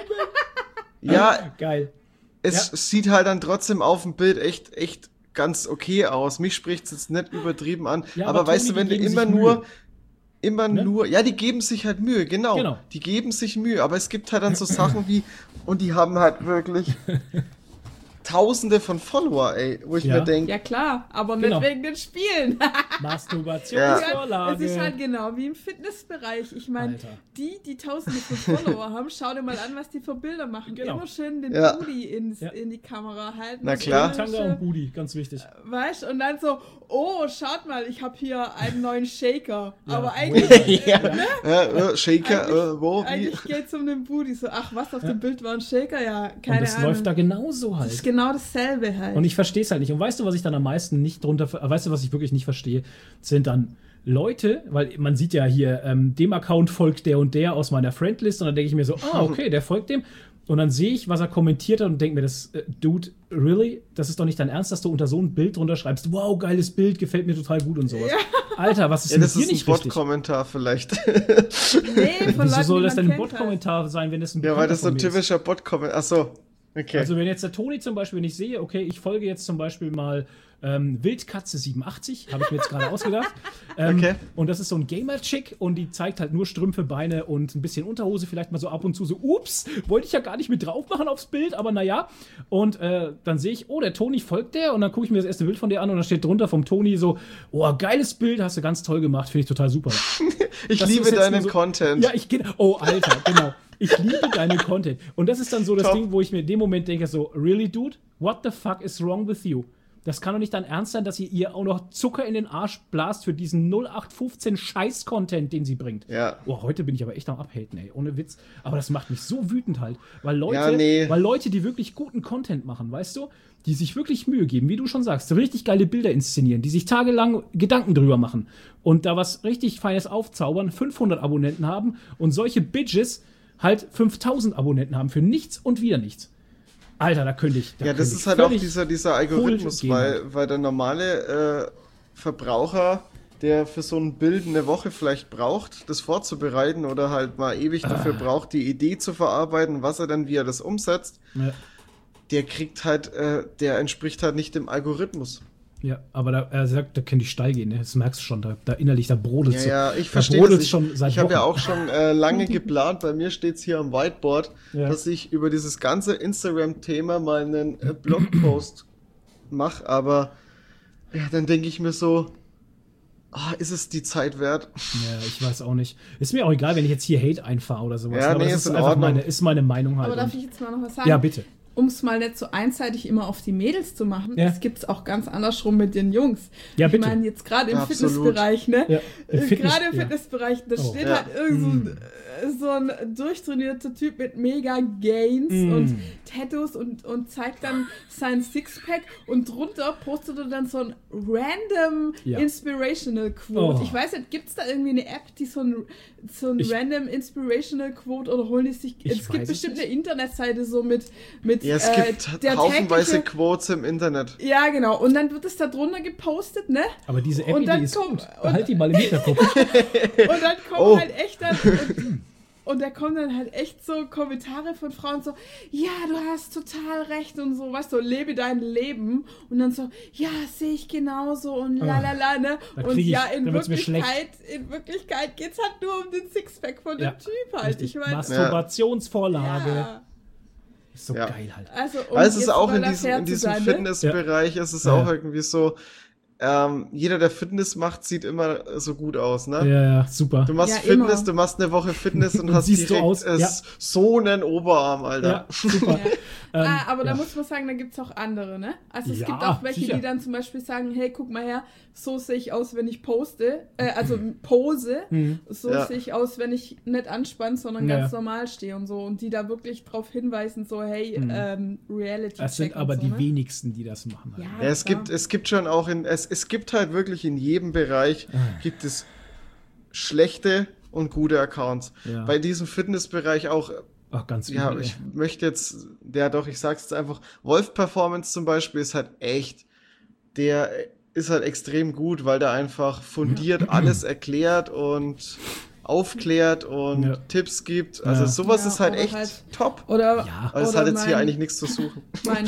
ja, Geil. es Ja. sieht halt dann trotzdem auf dem Bild echt, echt ganz okay aus. Mich spricht es jetzt nicht übertrieben an. Ja, aber, aber weißt Toni, du, wenn die du geben immer sich nur, Mühe. immer Ne? nur, ja, die geben sich halt Mühe, genau. Genau. Die geben sich Mühe, aber es gibt halt dann so Sachen wie, und die haben halt wirklich Tausende von Follower, ey, wo ich Ja. mir denke, Ja klar, aber Genau. nicht wegen den Spielen. Masturbationsvorlage. Es ist halt genau wie im Fitnessbereich. Ich meine, Alter. die, die tausende von Follower haben, schau dir mal an, was die für Bilder machen. Genau. Immer schön den Ja. Booty ins, Ja. in die Kamera halten. Na Das klar. Schöne, Tanga und Booty, ganz wichtig. Weißt und dann so, oh, schaut mal, ich habe hier einen neuen Shaker. Ja. Aber eigentlich, ja, ne? äh, äh, Shaker, Eigentlich- äh, wo, wie? eigentlich geht es um den Booty. So, ach, was auf dem Bild war ein Shaker? Ja, Und keine das Ahnung. läuft da genauso Das ist halt. genau dasselbe halt. Und ich verstehe es halt nicht. Und weißt du, was ich dann am meisten nicht drunter, ver- weißt du, was ich wirklich nicht verstehe, sind dann Leute, weil man sieht ja hier, ähm, dem Account folgt der und der aus meiner Friendlist und dann denke ich mir so, ah, okay, der folgt dem. Und dann sehe ich, was er kommentiert hat und denke mir, das, äh, Dude, really? Das ist doch nicht dein Ernst, dass du unter so ein Bild drunter schreibst, wow, geiles Bild, gefällt mir total gut und sowas. Alter, was ist Ja, mit das dir ist ein nicht richtig? Bot-Kommentar vielleicht. nee, von Wieso Leuten, soll die das man denn ein kennt Bot-Kommentar sein, wenn das ein ja, weil Bekannter das so von ein mir ist? typischer Bot-Kommentar, ach so, okay. Also wenn jetzt der Toni zum Beispiel nicht sehe, okay, ich folge jetzt zum Beispiel mal ähm, Wildkatze siebenundachtzig, habe ich mir jetzt gerade ausgedacht. Ähm, Okay. Und das ist so ein Gamer-Chick und die zeigt halt nur Strümpfe, Beine und ein bisschen Unterhose, vielleicht mal so ab und zu so, ups, wollte ich ja gar nicht mit drauf machen aufs Bild, aber naja. Und äh, dann sehe ich, oh, der Toni folgt der und dann gucke ich mir das erste Bild von der an und dann steht drunter vom Toni so, oh, geiles Bild, hast du ganz toll gemacht, finde ich total super. Ich Das liebe ist jetzt deinen nur so- Content. Ja, ich ge- oh, Alter, genau. Ich liebe deinen Content. Und das ist dann so das Top. Ding, wo ich mir in dem Moment denke, so, really, dude? What the fuck is wrong with you? Das kann doch nicht dein Ernst sein, dass ihr ihr auch noch Zucker in den Arsch blast für diesen null acht fünfzehn Scheiß-Content, den sie bringt. Ja. Oh, heute bin ich aber echt am Abhaten, ey. Ohne Witz. Aber das macht mich so wütend halt. Weil Leute, Ja, nee. weil Leute, die wirklich guten Content machen, weißt du, die sich wirklich Mühe geben, wie du schon sagst, richtig geile Bilder inszenieren, die sich tagelang Gedanken drüber machen und da was richtig Feines aufzaubern, fünfhundert Abonnenten haben und solche Bitches halt fünftausend Abonnenten haben für nichts und wieder nichts. Alter, da könnte ich. Da Ja, das könnte ist ich halt auch völlig dieser, dieser Algorithmus, hohl gehen. weil, weil der normale äh, Verbraucher, der für so ein Bild eine Woche vielleicht braucht, das vorzubereiten oder halt mal ewig dafür braucht, die Idee zu verarbeiten, was er dann, wie er das umsetzt, Ja. der kriegt halt, äh, der entspricht halt nicht dem Algorithmus. Ja, aber da, er sagt, da kann die steil gehen, ne? Das merkst du schon, da, da innerlich, da brodelt Ja, so. ja, ich da verstehe brodelt's das. Ich, schon seit ich habe ja Wochen. auch schon äh, lange geplant, bei mir steht's hier am Whiteboard, Ja. dass ich über dieses ganze Instagram-Thema mal einen äh, Blogpost mache, aber ja, dann denke ich mir so, ah, ist es die Zeit wert? Ja, ich weiß auch nicht. Ist mir auch egal, wenn ich jetzt hier Hate einfahre oder sowas. Ja, aber nee, das ist ist in einfach Ordnung. meine, ist meine Meinung halt. Aber darf Und- ich jetzt mal noch was sagen? ja, bitte. Um es mal nicht so einseitig immer auf die Mädels zu machen, Ja. das gibt's auch ganz andersrum mit den Jungs. Ja, ich bitte. meine, jetzt gerade im Absolut. Fitnessbereich, ne? Ja, im Äh, Fitness- gerade im ja. Fitnessbereich, da Oh. steht Ja. halt irgend so, ein- äh, so ein durchtrainierter Typ mit mega Gains Mm. und Tattoos und, und zeigt dann sein Sixpack und drunter postet er dann so ein random Ja. Inspirational Quote. Oh. Ich weiß nicht, gibt's da irgendwie eine App, die so ein, so ein Ich- random Inspirational Quote oder holen die sich, Ich es gibt weiß es bestimmt nicht. eine Internetseite so mit, mit Ja, es äh, gibt der haufenweise tägliche- Quotes im Internet. Ja, genau. Und dann wird es da drunter gepostet, ne? Aber diese Und dann App-Idee ist kommt- gut. Behalt die mal im Hinterkopf. Und dann kommen Oh. halt echt dann. Und, und da kommen dann halt echt so Kommentare von Frauen so, ja, du hast total recht und so, weißt du, lebe dein Leben. Und dann so, ja, sehe ich genauso und lalala, ne? Da Und krieg ich- ja, in da wird's mir Wirklichkeit, in Wirklichkeit geht's halt nur um den Sixpack von dem Ja, Typ halt. Richtig. Ich meine, Masturbationsvorlage. ja. Ist so Ja. geil halt. Also, um Weil es ist jetzt auch mal in da diesem, fair in zu diesem sein, ne? Fitnessbereich ist es Ja, auch ja. irgendwie so, ähm, jeder, der Fitness macht, sieht immer so gut aus, ne? Ja, ja, super. Du machst Ja, Fitness, immer. du machst eine Woche Fitness und, Und hast siehst so direkt aus, äh, ja. so einen Oberarm, Alter. Ja, super. Ja. Ähm, ah, aber da ja. muss man sagen, da gibt es auch andere, ne? Also es Ja, gibt auch welche, sicher. die dann zum Beispiel sagen, hey, guck mal her, so sehe ich aus, wenn ich poste, äh, also pose, Mhm. so Ja. sehe ich aus, wenn ich nicht anspannt, sondern Ja. ganz normal stehe und so. Und die da wirklich drauf hinweisen, so, hey, Mhm. ähm, Reality Das sind aber so, die ne? wenigsten, die das machen. Halt. Ja. Ja, es klar. gibt, es gibt schon auch in, es, es gibt halt wirklich in jedem Bereich, Ah. gibt es schlechte und gute Accounts. Ja. Bei diesem Fitnessbereich auch, Ach, ganz ja, übel, ich ey. möchte jetzt, ja doch, ich sag's jetzt einfach, Wolf Performance zum Beispiel ist halt echt, der ist halt extrem gut, weil der einfach fundiert alles erklärt und aufklärt und Ja. Tipps gibt. Also Ja. sowas Ja, ist halt oder echt halt- top. Oder, Ja. Aber es oder hat jetzt hier mein- eigentlich nichts zu suchen. mein,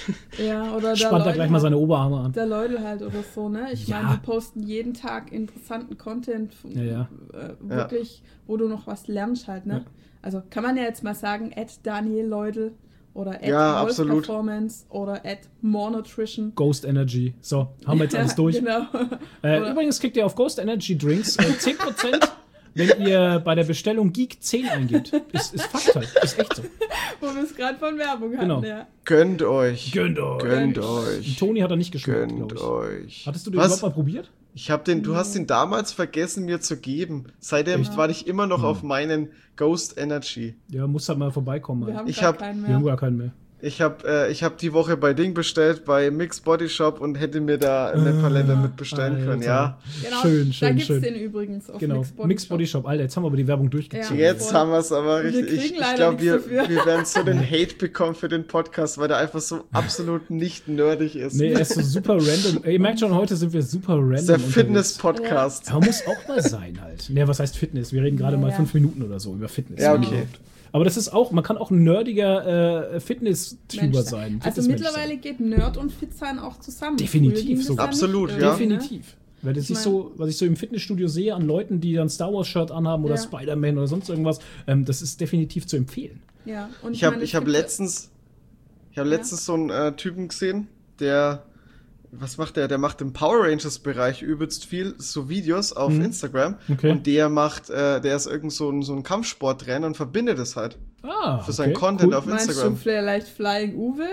ja, oder der Spannt da Leute gleich mal halt- seine Oberarme an. Der Leute halt oder so, ne? Ich Ja. meine, die posten jeden Tag interessanten Content, Ja, ja. Äh, wirklich, wo du noch was lernst halt, ne? Ja. Also kann man ja jetzt mal sagen, at Daniel Leudel oder at Ja, Wolf absolut. Performance oder at More Nutrition. Ghost Energy. So, haben wir jetzt alles Ja, durch. Genau. Äh, Oder- übrigens kriegt ihr auf Ghost Energy Drinks äh, zehn Prozent, wenn ihr bei der Bestellung Geek zehn eingibt. Ist, ist Fakt halt. Ist echt so. Wo wir es gerade von Werbung hatten, Genau. ja. Gönnt euch. Gönnt euch. Gönnt Gönnt euch. Toni hat er nicht geschmeckt, Gönnt glaube ich. euch. Hattest du den Was? überhaupt mal probiert? Ich hab den, du hast den damals vergessen mir zu geben. Seitdem Echt? war ich immer noch Hm. auf meinen Ghost Energy. Ja, muss halt mal vorbeikommen. Wir Halt. haben Ich gar hab- keinen Wir haben mehr. gar keinen mehr. Ich habe äh, ich hab die Woche bei Ding bestellt, bei Mix Body Shop und hätte mir da eine Palette mit bestellen können, Alter. ja. Genau, Schön, da schön, gibt's schön. den übrigens auf Genau, Mix Body, Mix Body Shop. Alter, jetzt haben wir aber die Werbung durchgezogen. Ja. Jetzt voll. haben wir es aber Wir richtig. Ich, kriegen ich leider glaube, wir, nichts dafür. wir werden so den Hate bekommen für den Podcast, weil der einfach so absolut nicht nerdig ist. Nee, er ist so super random. Ihr merkt schon, heute sind wir super random. das ist der unterwegs. Fitness-Podcast. Ja, muss auch mal sein halt. Ne, was heißt Fitness? Wir reden gerade Ja, mal ja. fünf Minuten oder so über Fitness. Ja, okay. Aber das ist auch, man kann auch ein nerdiger äh, Fitness-Tuber Mensch sein. Also Fitnessmensch mittlerweile sein. geht Nerd und Fit sein auch zusammen. Definitiv Früher ging das sogar. ja nicht Absolut, irgendwie, ja. ne? Definitiv. Weil das Ich ich mein- so, was ich so im Fitnessstudio sehe an Leuten, die dann Star Wars Shirt anhaben oder Ja. Spider-Man oder sonst irgendwas, ähm, das ist definitiv zu empfehlen. Ja, und Ich habe meine, es ich hab gibt- letztens, ich hab Ja. letztens so einen äh, Typen gesehen, der, was macht der? Der macht im Power Rangers Bereich übelst viel, so Videos auf Mhm. Instagram. Okay. Und der macht, äh, der ist irgend so ein, so ein Kampfsporttrainer und verbindet es halt Ah, für seinen okay, Content cool. auf Meinst du Instagram. vielleicht Flying Uwe?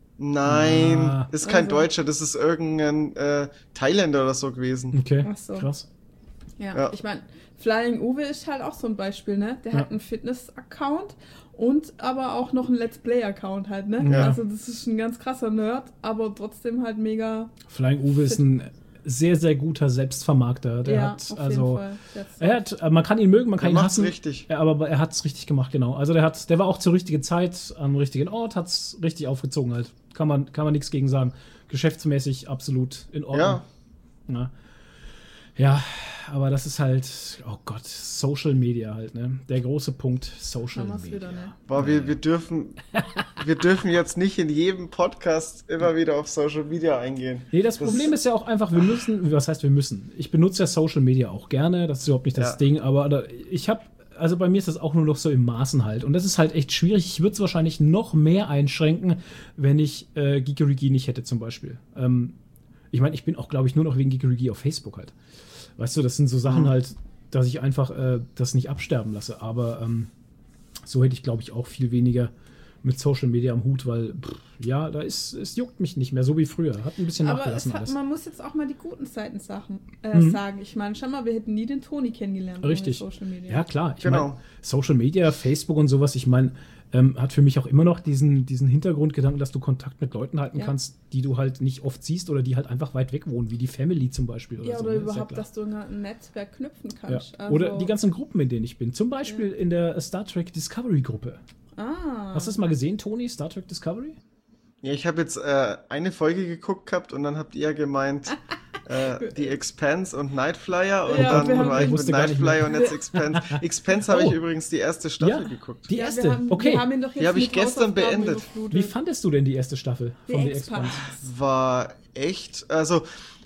Nein, Ah. das ist kein Also. Deutscher, das ist irgendein äh, Thailänder oder so gewesen. Okay, Ach so. krass. Ja, Ja. ich meine, Flying Uwe ist halt auch so ein Beispiel, ne? Der Ja. hat einen Fitness-Account und aber auch noch einen Let's Play-Account halt, ne? Ja. Also das ist ein ganz krasser Nerd, aber trotzdem halt mega. Flying Uwe ist ein sehr, sehr guter Selbstvermarkter. Der ja, hat, auf also, jeden Fall. Der ist- er hat, äh, man kann ihn mögen, man kann Der ihn macht's hassen. richtig. Ja, aber er hat es richtig gemacht, genau. Also der hat, der war auch zur richtigen Zeit am richtigen Ort, hat es richtig aufgezogen halt. Kann man, kann man nichts gegen sagen. Geschäftsmäßig absolut in Ordnung. Ja, Ja. Ja, aber das ist halt, oh Gott, Social Media halt, ne? Der große Punkt, Social Haben wir's Media. wieder, ne? boah, wir, wir dürfen, wir dürfen jetzt nicht in jedem Podcast immer wieder auf Social Media eingehen. Nee, das, Das- Problem ist ja auch einfach, wir müssen, was heißt wir müssen? Ich benutze ja Social Media auch gerne, das ist überhaupt nicht das Ja. Ding, aber da, ich habe, also bei mir ist das auch nur noch so im Maßen halt und das ist halt echt schwierig. Ich würde es wahrscheinlich noch mehr einschränken, wenn ich äh, Geekerigi nicht hätte zum Beispiel. Ähm, ich meine, ich bin auch, glaube ich, nur noch wegen Geekerigi auf Facebook halt. Weißt du, das sind so Sachen Mhm. halt, dass ich einfach äh, das nicht absterben lasse, aber ähm, so hätte ich, glaube ich, auch viel weniger mit Social Media am Hut, weil, pff, ja, da ist, es juckt mich nicht mehr, so wie früher. Hat ein bisschen Aber es nachgelassen hat, alles. man muss jetzt auch mal die guten Seiten Sachen, äh, Mhm. sagen. Ich meine, schau mal, wir hätten nie den Toni kennengelernt ohne Richtig. Social Media. Ja, klar. Ich Genau. meine, Social Media, Facebook und sowas, ich meine, ähm, hat für mich auch immer noch diesen, diesen Hintergrundgedanken, dass du Kontakt mit Leuten halten Ja. kannst, die du halt nicht oft siehst oder die halt einfach weit weg wohnen, wie die Family zum Beispiel. Oder Ja, so, oder ne? Ist ja überhaupt, klar. dass du in ein Netzwerk knüpfen Ja. kannst. Also, Oder die ganzen Gruppen, in denen ich bin. Zum Beispiel in der Star Trek Discovery Gruppe. Ah. Hast du das mal gesehen, Toni? Star Trek Discovery? Ja, ich habe jetzt äh, eine Folge geguckt gehabt und dann habt ihr gemeint, äh, die Expanse und Nightflyer und Ja, wir dann haben- war Ich ich mit wusste gar nicht Nightflyer mehr. und jetzt Expanse. Expanse habe Oh. ich übrigens die erste Staffel Ja. geguckt. Die Ja, erste? wir haben, okay. Wir haben ihn doch jetzt Die habe ich mit gestern Hausaufgaben beendet. überflutet. Wie fandest du denn die erste Staffel Die von The Expanse? Expanse? War echt, also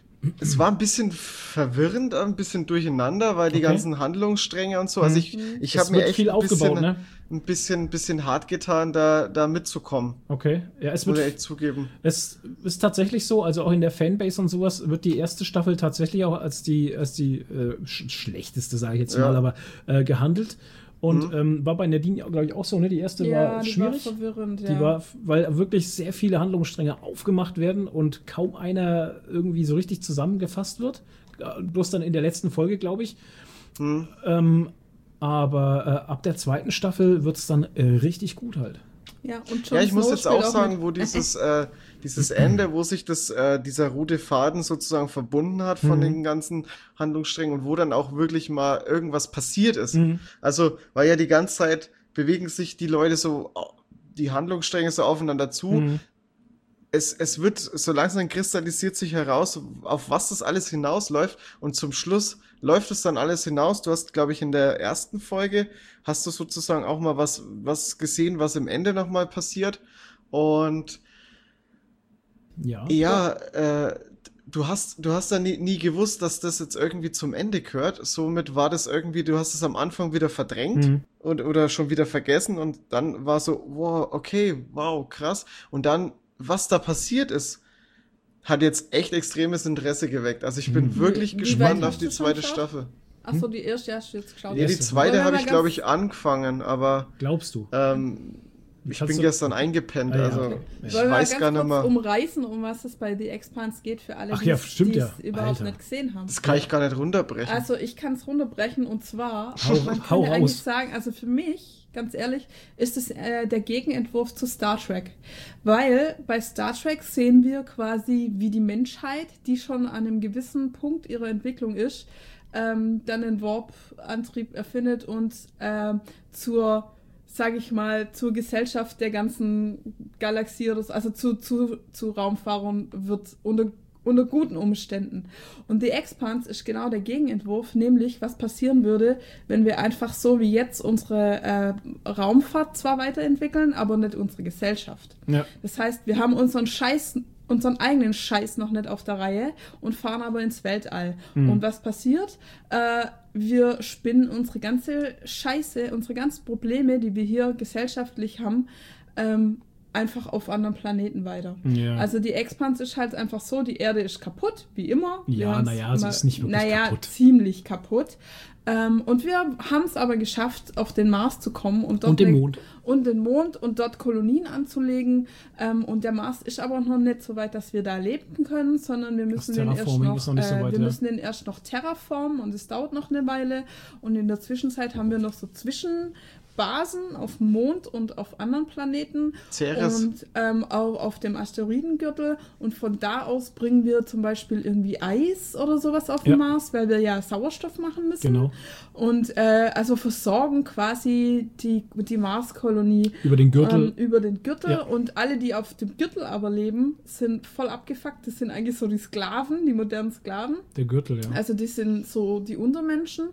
es war ein bisschen verwirrend, ein bisschen durcheinander, weil die Okay. ganzen Handlungsstränge und so. Also ich, ich Es habe mir wird echt viel ein aufgebaut, bisschen, ne? ein bisschen, bisschen hart getan, da, da mitzukommen. Okay. Ja, es Muss wird ich echt zugeben. Es ist tatsächlich so, also auch in der Fanbase und sowas wird die erste Staffel tatsächlich auch als die, als die äh, sch schlechteste, sage ich jetzt Ja. mal, aber äh, gehandelt. Und ähm, war bei Nadine, glaube ich, auch so, ne? Die erste Ja, war die schwierig. war verwirrend, Die ja. war, weil wirklich sehr viele Handlungsstränge aufgemacht werden und kaum einer irgendwie so richtig zusammengefasst wird. Äh, Bloß dann in der letzten Folge, glaube ich. Hm. Ähm, aber äh, ab der zweiten Staffel wird es dann äh, richtig gut halt. Ja, und Jon Ja, ich muss Snow jetzt spielt auch sagen, mit. wo dieses, äh, dieses Ende, wo sich das, äh, dieser rote Faden sozusagen verbunden hat von Mhm. den ganzen Handlungssträngen und wo dann auch wirklich mal irgendwas passiert ist. Mhm. Also, weil ja die ganze Zeit bewegen sich die Leute so, die Handlungsstränge so aufeinander zu. Mhm. Es, es wird, so langsam kristallisiert sich heraus, auf was das alles hinausläuft und zum Schluss läuft es dann alles hinaus. Du hast, glaube ich, in der ersten Folge hast du sozusagen auch mal was, was gesehen, was im Ende nochmal passiert und Ja. ja, äh, du hast, du hast da nie, nie gewusst, dass das jetzt irgendwie zum Ende gehört. Somit war das irgendwie, du hast es am Anfang wieder verdrängt Mhm. und, oder schon wieder vergessen und dann war so, wow, okay, wow, krass. Und dann, was da passiert ist, hat jetzt echt extremes Interesse geweckt. Also ich bin Mhm. wirklich Wie- wie gespannt weit auf hast die du schon zweite geschaut? Staffel. Achso, die erste hast du jetzt geschaut. Ja, die erste. zweite Wollen wir habe mal ich, glaube ganz- ich, angefangen, aber Glaubst du? ähm, ich Kannst bin du- gestern eingepennt, Ah, ja, also okay. ich Wollen wir weiß ganz gar nicht kurz mehr. umreißen, um was es bei The Expanse geht, für alle, Ach die ja, es stimmt ja. überhaupt Alter. nicht gesehen haben. Das kann ich gar nicht runterbrechen. Also ich kann es runterbrechen und zwar, Hau- man kann hau ja raus. eigentlich sagen, also für mich, ganz ehrlich, ist es äh, der Gegenentwurf zu Star Trek. Weil bei Star Trek sehen wir quasi, wie die Menschheit, die schon an einem gewissen Punkt ihrer Entwicklung ist, ähm, dann den Warp-Antrieb erfindet und ähm, zur, sage ich mal, zur Gesellschaft der ganzen Galaxie, oder so, also zu, zu, zu Raumfahrern wird unter unter guten Umständen. Und The Expanse ist genau der Gegenentwurf, nämlich was passieren würde, wenn wir einfach so wie jetzt unsere äh, Raumfahrt zwar weiterentwickeln, aber nicht unsere Gesellschaft. Ja. Das heißt, wir haben unseren scheiß unseren eigenen Scheiß noch nicht auf der Reihe und fahren aber ins Weltall. Mhm. Und was passiert? Äh, wir spinnen unsere ganze Scheiße, unsere ganzen Probleme, die wir hier gesellschaftlich haben, ähm, einfach auf anderen Planeten weiter. Ja. Also die Expanse ist halt einfach so, die Erde ist kaputt, wie immer. Wir Ja, haben's naja, sie immer- ist nicht wirklich naja, kaputt. ziemlich kaputt. Ähm, und wir haben es aber geschafft, auf den Mars zu kommen und dort Und den eine- Mond. und den Mond und dort Kolonien anzulegen. Ähm, und der Mars ist aber noch nicht so weit, dass wir da leben können, sondern wir müssen den erst Terraforming noch, ist noch nicht so äh, weit, wir ja. müssen den erst noch terraformen und es dauert noch eine Weile. Und in der Zwischenzeit haben wir noch so Zwischenbasen auf dem Mond und auf anderen Planeten Ceres. und ähm, auch auf dem Asteroidengürtel. Und von da aus bringen wir zum Beispiel irgendwie Eis oder sowas auf den Ja. Mars, weil wir ja Sauerstoff machen müssen. Genau. Und äh, also versorgen quasi die, die Marskolonie Über den Gürtel. ähm, über den Gürtel. Ja. Und alle, die auf dem Gürtel aber leben, sind voll abgefuckt. Das sind eigentlich so die Sklaven, die modernen Sklaven. Der Gürtel, ja. Also die sind so die Untermenschen.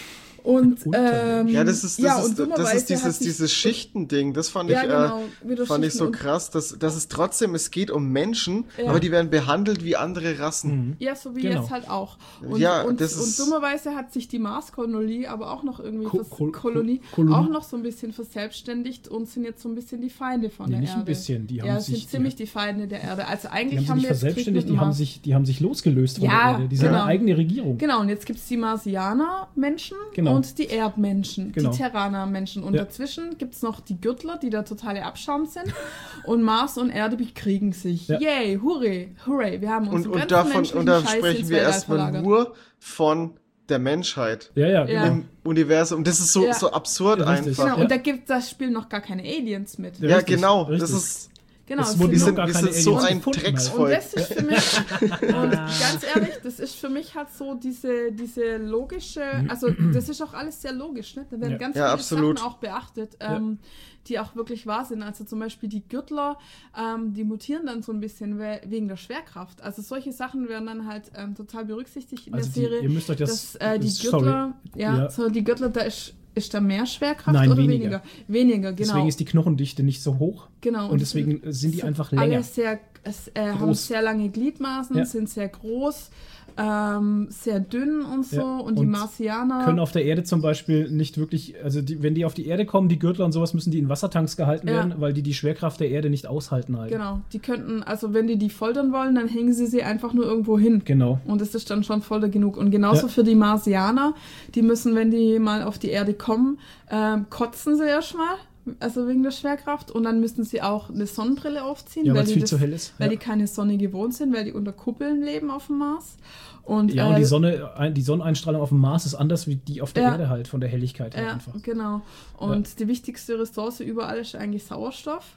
Und Untermenschen. ähm, Ja, das ist, das ja, ist, und das dummerweise ist dieses, hat sich- dieses Schichtending. Das fand Ja, ich, genau, äh, wieder fand ich so Schichten und- krass, dass, dass es trotzdem, es geht um Menschen, Ja. aber die werden behandelt wie andere Rassen. Mhm. Ja, so wie Genau. jetzt halt auch. Und, Ja, und, das ist- und dummerweise hat sich die Marskolonie aber auch noch irgendwie Ko- vers- Kol- Kolonie, Kolonie. auch noch so ein bisschen verselbstständigt und sind jetzt so ein bisschen die Feinde von Nee, der nicht Erde. ein bisschen, die ja, haben es sich- sind die ziemlich haben- die Feinde der Erde. Also Die eigentlich haben sich haben nicht wir jetzt Krieg verselbstständigt, mit die haben Mars. sich, die haben sich losgelöst von Ja, der Erde. Die sind genau. eine eigene Regierung. Genau, und jetzt gibt es die Marsianer-Menschen Genau. und die Erdmenschen, Genau. die Terraner-Menschen. Und Ja. dazwischen gibt es noch die Gürtler, die der totale Abschaum sind. Und Mars und Erde bekriegen sich. Ja. Yay, hurray, hurray. Wir haben Und, unseren und ganzen davon, menschlichen und da Scheiß sprechen ins wir Weltall erstmal verlagert. nur von der Menschheit Ja, ja, Ja. genau. im Universum. Das ist so, Ja. so absurd Ja, richtig. einfach. Genau, Ja. und da gibt das Spiel noch gar keine Aliens mit. Ja, Ja, richtig, genau. richtig. Das ist, Genau, Es es wurden wir sind noch sind, gar wir keine sind so Aliens ein gefunden, halt. Und Drecksvolk. das ist für mich, und ganz ehrlich, das ist für mich halt so diese, diese logische, also das ist auch alles sehr logisch, ne? Da werden Ja. ganz Ja, viele absolut. Sachen auch beachtet, ähm, die auch wirklich wahr sind. Also zum Beispiel die Gürtler, ähm, die mutieren dann so ein bisschen we wegen der Schwerkraft. Also solche Sachen werden dann halt ähm, total berücksichtigt in Also der die, Serie. ihr müsst euch das. dass äh, die sorry. Gürtler, ja, Ja. So, die Gürtler, da ist, ist da mehr Schwerkraft Nein, oder weniger. weniger? Weniger, genau. Deswegen ist die Knochendichte nicht so hoch. Genau. Und deswegen sind die einfach länger. Alle sehr, es, äh, haben Groß. sehr lange Gliedmaßen, Ja. sind sehr groß, ähm, sehr dünn und so. Ja, Und die und Marsianer. Können auf der Erde zum Beispiel nicht wirklich, also die, wenn die auf die Erde kommen, die Gürtler und sowas, müssen die in Wassertanks gehalten Ja. werden, weil die die Schwerkraft der Erde nicht aushalten halt. Genau, die könnten, also wenn die die foltern wollen, dann hängen sie sie einfach nur irgendwo hin. Genau. Und das ist dann schon Folter genug. Und genauso Ja. für die Marsianer, die müssen, wenn die mal auf die Erde kommen, ähm, kotzen sie erstmal, also wegen der Schwerkraft. Und dann müssen sie auch eine Sonnenbrille aufziehen, Ja, weil, weil es die, viel das, zu hell ist. weil Ja. die keine Sonne gewohnt sind, weil die unter Kuppeln leben auf dem Mars. Und, Ja, und äh, die Sonne, ein- die Sonneneinstrahlung auf dem Mars ist anders wie die auf der Ja. Erde halt, von der Helligkeit her Ja, einfach. genau. Und die wichtigste Ressource überall ist eigentlich Sauerstoff.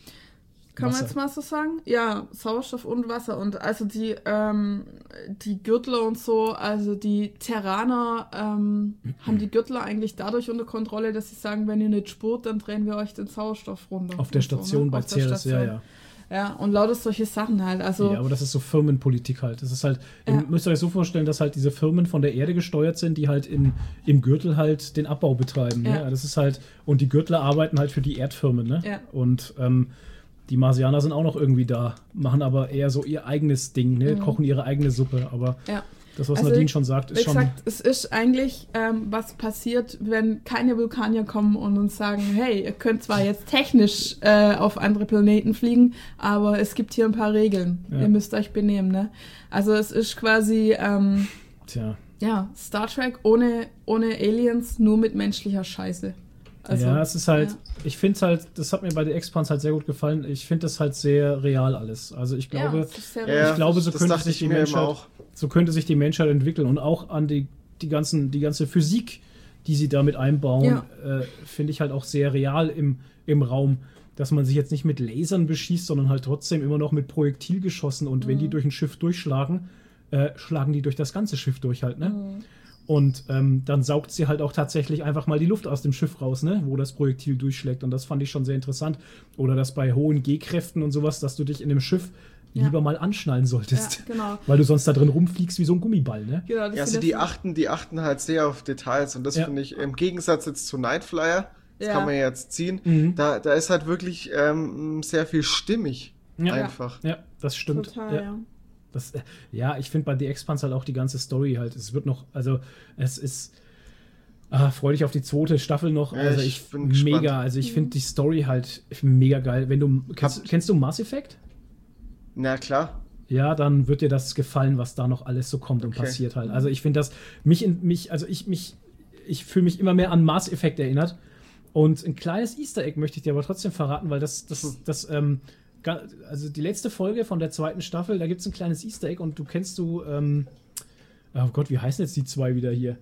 Kann Wasser. man jetzt mal so sagen? Ja, Sauerstoff und Wasser. Und also die, ähm, die Gürtler und so, also die Terraner ähm, haben die Gürtler eigentlich dadurch unter Kontrolle, dass sie sagen, wenn ihr nicht spurt, dann drehen wir euch den Sauerstoff runter. Auf der Und Station so, ne? bei Auf der Ceres, ja, Station. ja. Ja, und lauter solche Sachen halt. Also, Ja, aber das ist so Firmenpolitik halt. Das ist halt, Ja. ihr müsst euch so vorstellen, dass halt diese Firmen von der Erde gesteuert sind, die halt in, im Gürtel halt den Abbau betreiben. Ja. Ne? Das ist halt, und die Gürtler arbeiten halt für die Erdfirmen, ne? Ja. Und ähm, die Marsianer sind auch noch irgendwie da, machen aber eher so ihr eigenes Ding, ne? Mhm. Kochen ihre eigene Suppe. Aber ja. das, was Also, Nadine schon sagt, Wie ist schon. gesagt, es ist eigentlich, ähm, was passiert, wenn keine Vulkanier kommen und uns sagen, hey, ihr könnt zwar jetzt technisch äh, auf andere Planeten fliegen, aber es gibt hier ein paar Regeln. Ja. Ihr müsst euch benehmen, ne? Also es ist quasi, ähm, Tja. ja, Star Trek ohne, ohne Aliens, nur mit menschlicher Scheiße. Also, ja, es ist halt, ja. ich finde es halt, das hat mir bei The Expanse halt sehr gut gefallen. Ich finde das halt sehr real alles. Also ich glaube, ja, es ist sehr Ja, ich glaube, so das könnte dachte sich ich die mir immer Menschheit, auch. so könnte sich die Menschheit entwickeln und auch an die, die ganzen, die ganze Physik, die sie damit einbauen, Ja. äh, finde ich halt auch sehr real im, im Raum, dass man sich jetzt nicht mit Lasern beschießt, sondern halt trotzdem immer noch mit Projektilgeschossen und Mhm. wenn die durch ein Schiff durchschlagen, äh, schlagen die durch das ganze Schiff durch halt, ne? Mhm. Und ähm, dann saugt sie halt auch tatsächlich einfach mal die Luft aus dem Schiff raus, ne? Wo das Projektil durchschlägt. Und das fand ich schon sehr interessant. Oder dass bei hohen G-Kräften und sowas, dass du dich in dem Schiff Ja. lieber mal anschnallen solltest. Ja, genau. Weil du sonst da drin rumfliegst wie so ein Gummiball, ne? Genau, das Ja, also sind die das- achten, die achten halt sehr auf Details und das Ja. finde ich im Gegensatz jetzt zu Nightflyer, das Ja. kann man ja jetzt ziehen, Mhm. da, da ist halt wirklich ähm, sehr viel stimmig Ja. einfach. Ja. das stimmt. Total, ja. ja. Das, äh, ja, ich finde bei The Expanse halt auch die ganze Story halt, es wird noch, also es ist, ah, freu dich auf die zweite Staffel noch, Ja, also ich ich, bin mega, gespannt. also ich finde die Story halt mega geil. Wenn du, kennst, Habt- kennst du Mass Effect? Na klar. Ja, dann wird dir das gefallen, was da noch alles so kommt und Okay. passiert halt. Also ich finde das, mich in mich, also ich mich, ich fühle mich immer mehr an Mass Effect erinnert. Und ein kleines Easter Egg möchte ich dir aber trotzdem verraten, weil das, das, das, ähm, ga- also die letzte Folge von der zweiten Staffel, da gibt es ein kleines Easter Egg und du kennst du, ähm, oh Gott, wie heißen jetzt die zwei wieder hier?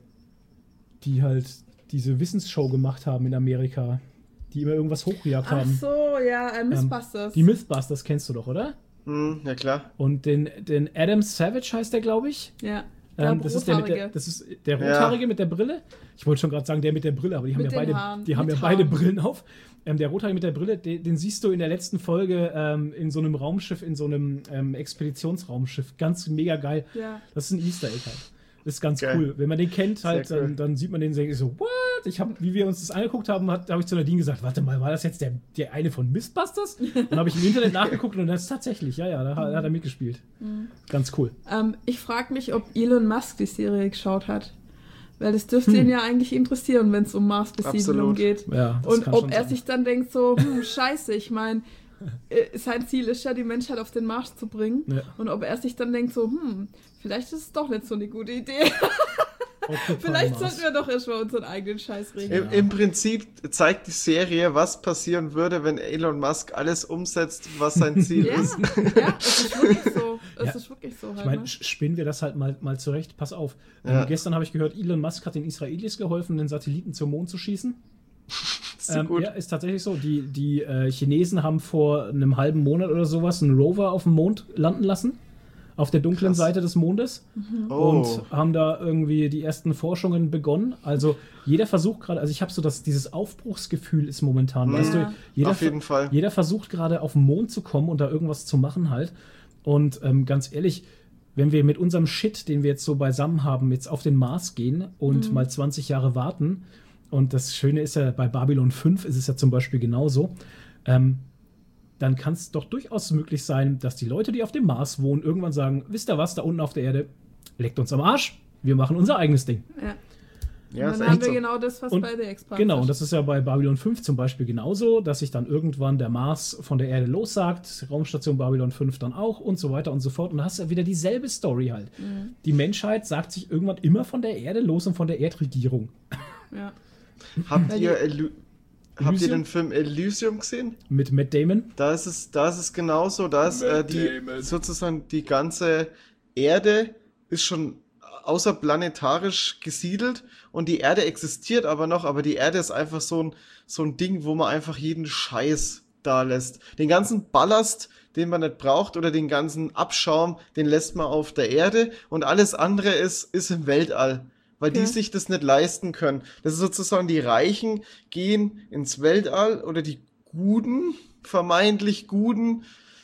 Die halt diese Wissensshow gemacht haben in Amerika, die immer irgendwas hochgejagt Ach haben. so, ja, äh, Mythbusters. Die Mythbusters kennst du doch, oder? Hm, ja klar. Und den, den Adam Savage heißt der, glaube ich. ja, der Ähm, das, ist der mit der, Rothaarige. das ist der Ja. Rothaarige mit der Brille. Ich wollte schon gerade sagen, der mit der Brille, aber die haben Mit ja den beide, Haaren. die haben Mit ja beide Haaren. Brillen auf. Ähm, der Rothaarige mit der Brille, den, den siehst du in der letzten Folge ähm, in so einem Raumschiff, in so einem ähm, Expeditionsraumschiff. Ganz mega geil. Ja. Das ist ein Easter Egg halt. Das ist ganz Geil. cool. Wenn man den kennt, halt, Sehr cool. dann, dann sieht man den und denkt so, what? Ich hab, wie wir uns das angeguckt haben, hat- habe ich zu Nadine gesagt, warte mal, war das jetzt der, der eine von Mythbusters? Dann habe ich im Internet nachgeguckt und das ist tatsächlich, ja, ja, da hat, hat er mitgespielt. Ganz cool. Ähm, ich frage mich, ob Elon Musk die Serie geschaut hat. Weil das dürfte Hm. ihn ja eigentlich interessieren, wenn es um Mars-Besiedlung Absolut. geht. Ja, das Und kann ob schon er sein. sich dann denkt so, hm, scheiße, ich meine, sein Ziel ist ja, die Menschheit auf den Mars zu bringen. Ja. Und ob er sich dann denkt so, hm, vielleicht ist es doch nicht so eine gute Idee. Occupy Vielleicht Mars. sollten wir doch erstmal unseren eigenen Scheiß regeln. Im, Im Prinzip zeigt die Serie, was passieren würde, wenn Elon Musk alles umsetzt, was sein Ziel Ja, ist. ja, es ist wirklich so. Es Ja. ist wirklich so. Halt, Ich meine, ne? spinnen wir das halt mal, mal zurecht. Pass auf. Ja. Ähm, gestern habe ich gehört, Elon Musk hat den Israelis geholfen, den Satelliten zum Mond zu schießen. Ist so Ähm, gut. ja, ist tatsächlich so. Die, die äh, Chinesen haben vor einem halben Monat oder sowas einen Rover auf dem Mond landen lassen. Auf der dunklen Krass. Seite des Mondes. Oh. Und haben da irgendwie die ersten Forschungen begonnen. Also jeder versucht gerade, also ich habe so das, dieses Aufbruchsgefühl ist momentan, Mhm. weißt du, jeder, Auf jeden Fall. jeder versucht gerade auf den Mond zu kommen und da irgendwas zu machen halt. Und ähm, ganz ehrlich, wenn wir mit unserem Shit, den wir jetzt so beisammen haben, jetzt auf den Mars gehen und mal zwanzig Jahre warten, und das Schöne ist ja, bei Babylon fünf ist es ja zum Beispiel genauso, ähm, dann kann es doch durchaus möglich sein, dass die Leute, die auf dem Mars wohnen, irgendwann sagen, wisst ihr was, da unten auf der Erde, leckt uns am Arsch, wir machen unser eigenes Ding. Ja. Ja, Und ist dann haben echt wir so. genau das, was Und bei der Expanse Genau, und das ist ja bei Babylon fünf zum Beispiel genauso, dass sich dann irgendwann der Mars von der Erde lossagt, Raumstation Babylon fünf dann auch und so weiter und so fort. Und dann hast du ja wieder dieselbe Story halt. Die Menschheit sagt sich irgendwann immer von der Erde los und von der Erdregierung. Ja. Habt Weil ihr, Ely habt ihr Elysium? den Film Elysium gesehen? Mit Matt Damon. Da ist es, da ist es genauso. Da ist äh, die sozusagen die ganze Erde ist schon außerplanetarisch gesiedelt und die Erde existiert aber noch, aber die Erde ist einfach so ein, so ein Ding, wo man einfach jeden Scheiß da lässt. Den ganzen Ballast, den man nicht braucht, oder den ganzen Abschaum, den lässt man auf der Erde und alles andere ist, ist im Weltall. Weil die Okay. sich das nicht leisten können. Das ist sozusagen, die Reichen gehen ins Weltall oder die Guten, vermeintlich Guten,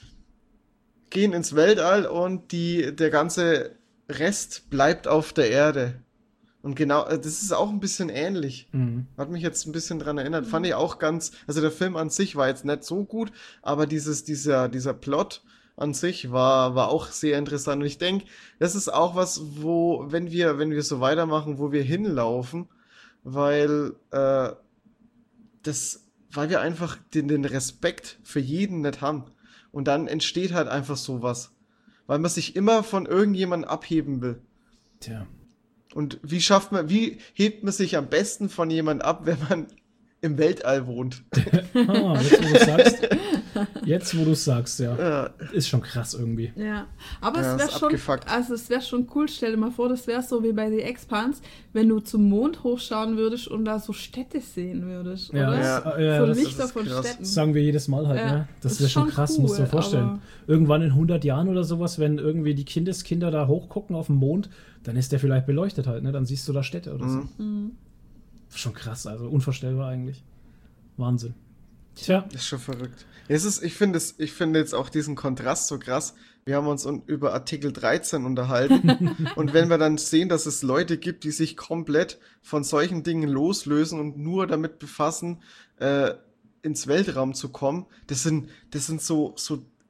gehen ins Weltall und die, der ganze Rest bleibt auf der Erde. Und genau, äh, das ist auch ein bisschen ähnlich. Mhm. Hat mich jetzt ein bisschen dran erinnert. Fand ich auch ganz, also der Film an sich war jetzt nicht so gut, aber dieses, dieser, dieser Plot an sich war, war auch sehr interessant. Und ich denke, das ist auch was, wo, wenn wir, wenn wir so weitermachen, wo wir hinlaufen, weil, äh, das, weil wir einfach den, den Respekt für jeden nicht haben. Und dann entsteht halt einfach sowas. Weil man sich immer von irgendjemandem abheben will. Tja. Und wie schafft man, wie hebt man sich am besten von jemandem ab, wenn man im Weltall wohnt? Ah, jetzt, wo du sagst. Jetzt, wo du sagst, ja. Ja, Ist schon krass irgendwie. Ja, aber Ja, es ist wäre schon, abgefuckt. also es wäre schon cool, stell dir mal vor, das wäre so wie bei The Expanse, wenn du zum Mond hochschauen würdest und da so Städte sehen würdest, Ja, oder? Ja. das, äh, ja, so das, Lichter ist von krass. Städten. das sagen wir jedes Mal halt, Ja, ne? Das ist wäre schon schon krass, musst du dir cool, vorstellen. aber- Irgendwann in hundert Jahren oder sowas, wenn irgendwie die Kindeskinder da hochgucken auf den Mond, dann ist der vielleicht beleuchtet halt, ne? Dann siehst du da Städte oder so. Mhm. Mhm. Schon krass, also unvorstellbar eigentlich. Wahnsinn. Tja, das ist schon verrückt. Es ist, ich finde es, ich finde jetzt auch diesen Kontrast so krass. Wir haben uns un über Artikel dreizehn unterhalten. Und wenn wir dann sehen, dass es Leute gibt, die sich komplett von solchen Dingen loslösen und nur damit befassen, äh, ins Weltraum zu kommen, das sind, das sind so, so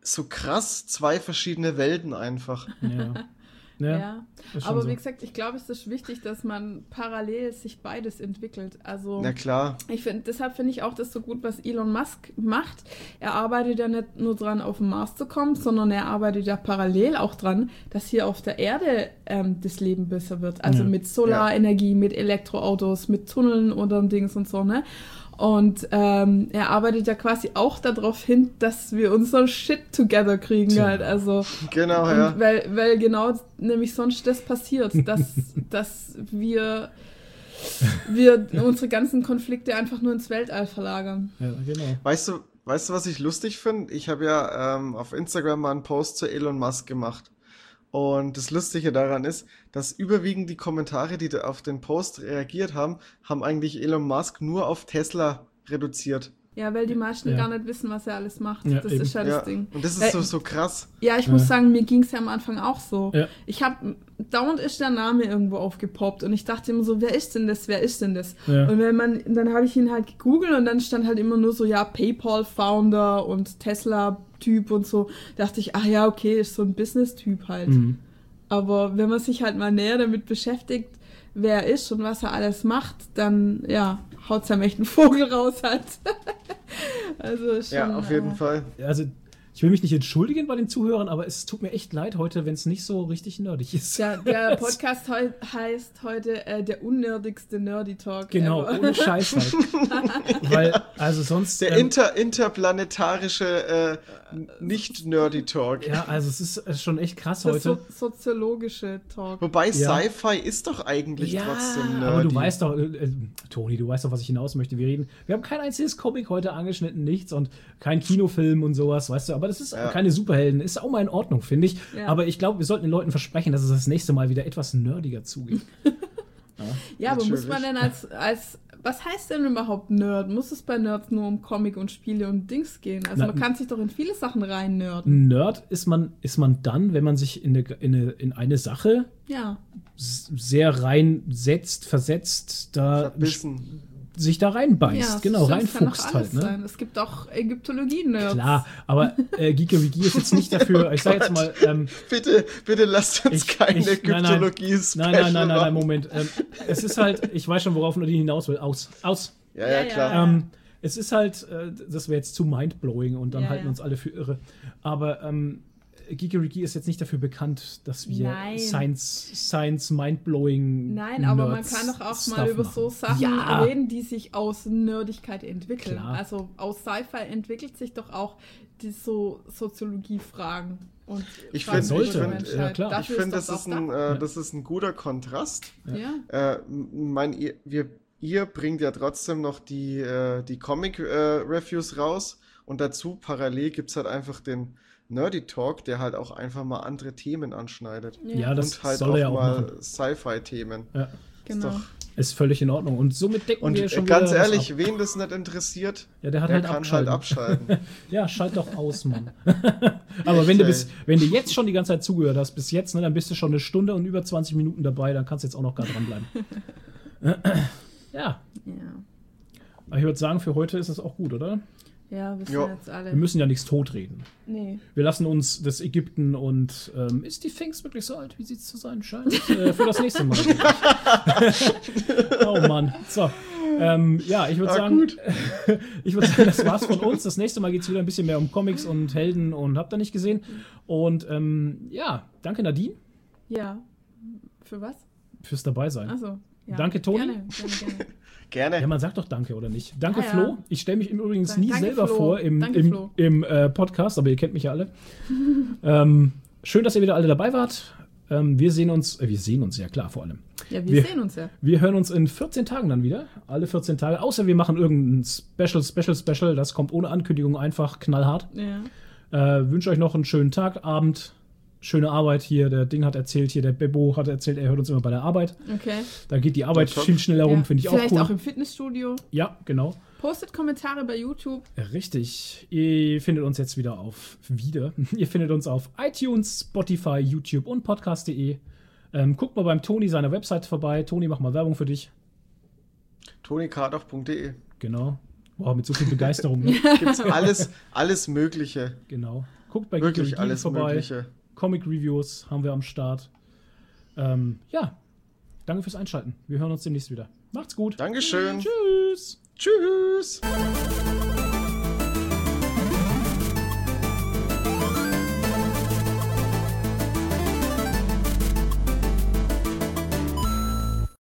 so krass zwei verschiedene Welten einfach. Ja. Ja, Ja, ist schon aber so. wie gesagt, ich glaube, es ist wichtig, dass man parallel sich beides entwickelt. Also Na klar. ich finde, deshalb finde ich auch das so gut, was Elon Musk macht. Er arbeitet ja nicht nur dran, auf den Mars zu kommen, sondern er arbeitet ja parallel auch dran, dass hier auf der Erde ähm, das Leben besser wird. Also Ja. mit Solarenergie, mit Elektroautos, mit Tunneln oder Dings und so, ne? Und ähm, er arbeitet ja quasi auch darauf hin, dass wir unser Shit together kriegen Tja. halt. Also Genau, und ja. weil, weil genau nämlich sonst das passiert, dass, dass wir, wir unsere ganzen Konflikte einfach nur ins Weltall verlagern. Ja, genau. Weißt du, weißt du, was ich lustig finde? Ich habe ja ähm, auf Instagram mal einen Post zu Elon Musk gemacht. Und das Lustige daran ist, dass überwiegend die Kommentare, die da auf den Post reagiert haben, haben eigentlich Elon Musk nur auf Tesla reduziert. Ja, weil die meisten Ja. gar nicht wissen, was er alles macht. Ja, das eben. ist ja Ja. das Ding. Und das ist Weil- so, so krass. Ja, ich Ja. muss sagen, mir ging es ja am Anfang auch so. Ja. Ich habe, dauernd ist der Name irgendwo aufgepoppt und ich dachte immer so, wer ist denn das, wer ist denn das? Ja. Und wenn man, dann habe ich ihn halt gegoogelt und dann stand halt immer nur so, ja, PayPal-Founder und Tesla-Typ und so. Dachte ich, ach ja, okay, ist so ein Business-Typ halt. Mhm. Aber wenn man sich halt mal näher damit beschäftigt, wer er ist und was er alles macht, dann, ja, haut es einem echt einen Vogel raus halt. Also ist schon, Ja, auf jeden äh, Fall. Also, ich will mich nicht entschuldigen bei den Zuhörern, aber es tut mir echt leid heute, wenn es nicht so richtig nerdig ist. Der, der Podcast heu heißt heute äh, der unnerdigste Nerdy Talk. Genau, ever. ohne Scheiß halt. Weil, also sonst. Der ähm, inter interplanetarische äh, Nicht-Nerdy-Talk. ja, also es ist äh, schon echt krass Das heute. so soziologische Talk. Wobei Ja. Sci-Fi ist doch eigentlich Ja, trotzdem nerdy. aber du weißt doch, äh, äh, Toni, du weißt doch, was ich hinaus möchte. Wir reden, wir haben kein einziges Comic heute angeschnitten, nichts und kein Kinofilm und sowas, weißt du. Aber das ist Ja. keine Superhelden, ist auch mal in Ordnung, finde ich. Ja. Aber ich glaube, wir sollten den Leuten versprechen, dass es das nächste Mal wieder etwas nerdiger zugeht. Ja, aber muss Natürlich. man denn als, als, was heißt denn überhaupt Nerd? Muss es bei Nerds nur um Comic und Spiele und Dings gehen? Also Na, man kann sich doch in viele Sachen rein nerden. Nerd ist man, ist man dann, wenn man sich in eine, in eine, in eine Sache Ja. s- sehr reinsetzt, versetzt, da Verbissen. sich da reinbeißt, ja, genau, stimmt, es kann doch reinfuchst alles halt. Ne? sein. Es gibt auch Ägyptologie-Nerds. Klar, aber äh, Geekerigi ist jetzt nicht dafür, ich sag jetzt mal, ähm, Bitte, bitte lasst uns Ich- keine ich- nein, nein. Ägyptologie-Special nein, nein, nein, nein, nein, machen. Moment. Ähm, es ist halt, ich weiß schon, worauf Nadine hinaus will. Aus, aus. Ja, ja, Ja, klar. ja. Ähm, es ist halt, äh, das wäre jetzt zu mindblowing und dann Ja, halten ja. uns alle für irre. Aber ähm, Geekerigi ist jetzt nicht dafür bekannt, dass wir Nein. Science, Science mindblowing. Nein, aber man Nerds kann doch auch mal Stuff über machen. so Sachen Ja. reden, die sich aus Nerdigkeit entwickeln. Klar. Also aus Sci-Fi entwickelt sich doch auch die so Soziologie-Fragen. Und Ich Fragen find- über ich die find- Menschheit. ja, klar. Ich Dafür finde, ist das, ist doch ein, da. äh, das ist ein guter Kontrast. Ja. Äh, mein, ihr, wir, ihr bringt ja trotzdem noch die, äh, die Comic-Reviews raus und dazu parallel gibt es halt einfach den Nerdy Talk, der halt auch einfach mal andere Themen anschneidet. Ja, das und halt soll auch er ja auch mal machen. Sci-Fi-Themen. Ja, Genau. Ist doch- ist völlig in Ordnung. Und somit decken Und wir äh, schon ganz wieder was ehrlich, ab. wen das nicht interessiert, Ja, der hat der halt kann abschalten. halt abschalten. Ja, schalt doch aus, Mann. Aber wenn du, bis, wenn du jetzt schon die ganze Zeit zugehört hast, bis jetzt, ne, dann bist du schon eine Stunde und über zwanzig Minuten dabei, dann kannst du jetzt auch noch gar dranbleiben. Ja, Ja. aber ich würde sagen, für heute ist es auch gut, oder? Ja, wissen Jo. jetzt alle. Wir müssen ja nichts totreden. Nee. Wir lassen uns das Ägypten und ähm, ist die Sphinx wirklich so alt, wie sie zu sein scheint? Äh, für das nächste Mal. Oh Mann. So. Ähm, ja, ich würde Ah, sagen, gut. ich würde sagen, das war's von uns. Das nächste Mal geht es wieder ein bisschen mehr um Comics und Helden und habt ihr nicht gesehen. Und ähm, ja, danke Nadine Ja. Für was? fürs Dabeisein. Achso. Ja. Danke, Toni. Gerne, gerne, gerne. Gerne. Ja, man sagt doch Danke, oder nicht? Danke, Ja, ja. Flo. Ich stelle mich im Übrigens Danke, nie selber Flo. vor im, Danke, im, Flo. im äh, Podcast, aber ihr kennt mich ja alle. ähm, schön, dass ihr wieder alle dabei wart. Ähm, wir sehen uns, äh, wir sehen uns ja klar vor allem. Ja, wir, Wir- sehen uns ja. Wir hören uns in vierzehn Tagen dann wieder. Alle vierzehn Tage. Außer wir machen irgendein Special, Special, Special. Das kommt ohne Ankündigung einfach knallhart. Ja. Äh, wünsche euch noch einen schönen Tag, Abend. Schöne Arbeit hier. Der Ding hat erzählt, hier der Bebo hat erzählt, er hört uns immer bei der Arbeit. Okay. Da geht die Arbeit Ja, top. viel schneller rum, Ja. finde ich auch Vielleicht cool. auch im Fitnessstudio. Ja, genau. Postet Kommentare bei YouTube. Richtig. Ihr findet uns jetzt wieder auf wieder. Ihr findet uns auf iTunes, Spotify, YouTube und podcast punkt de. Ähm, guckt mal beim Toni seiner Website vorbei. Toni, mach mal Werbung für dich. toni kardoch punkt de. Genau. Wow, mit so viel Begeisterung. Ne? Gibt's alles, alles Mögliche. Genau. Guckt bei Wirklich Geek alles vorbei. Mögliche. Comic-Reviews haben wir am Start. Ähm, ja, danke fürs Einschalten. Wir hören uns demnächst wieder. Macht's gut. Dankeschön. Tschüss. Tschüss.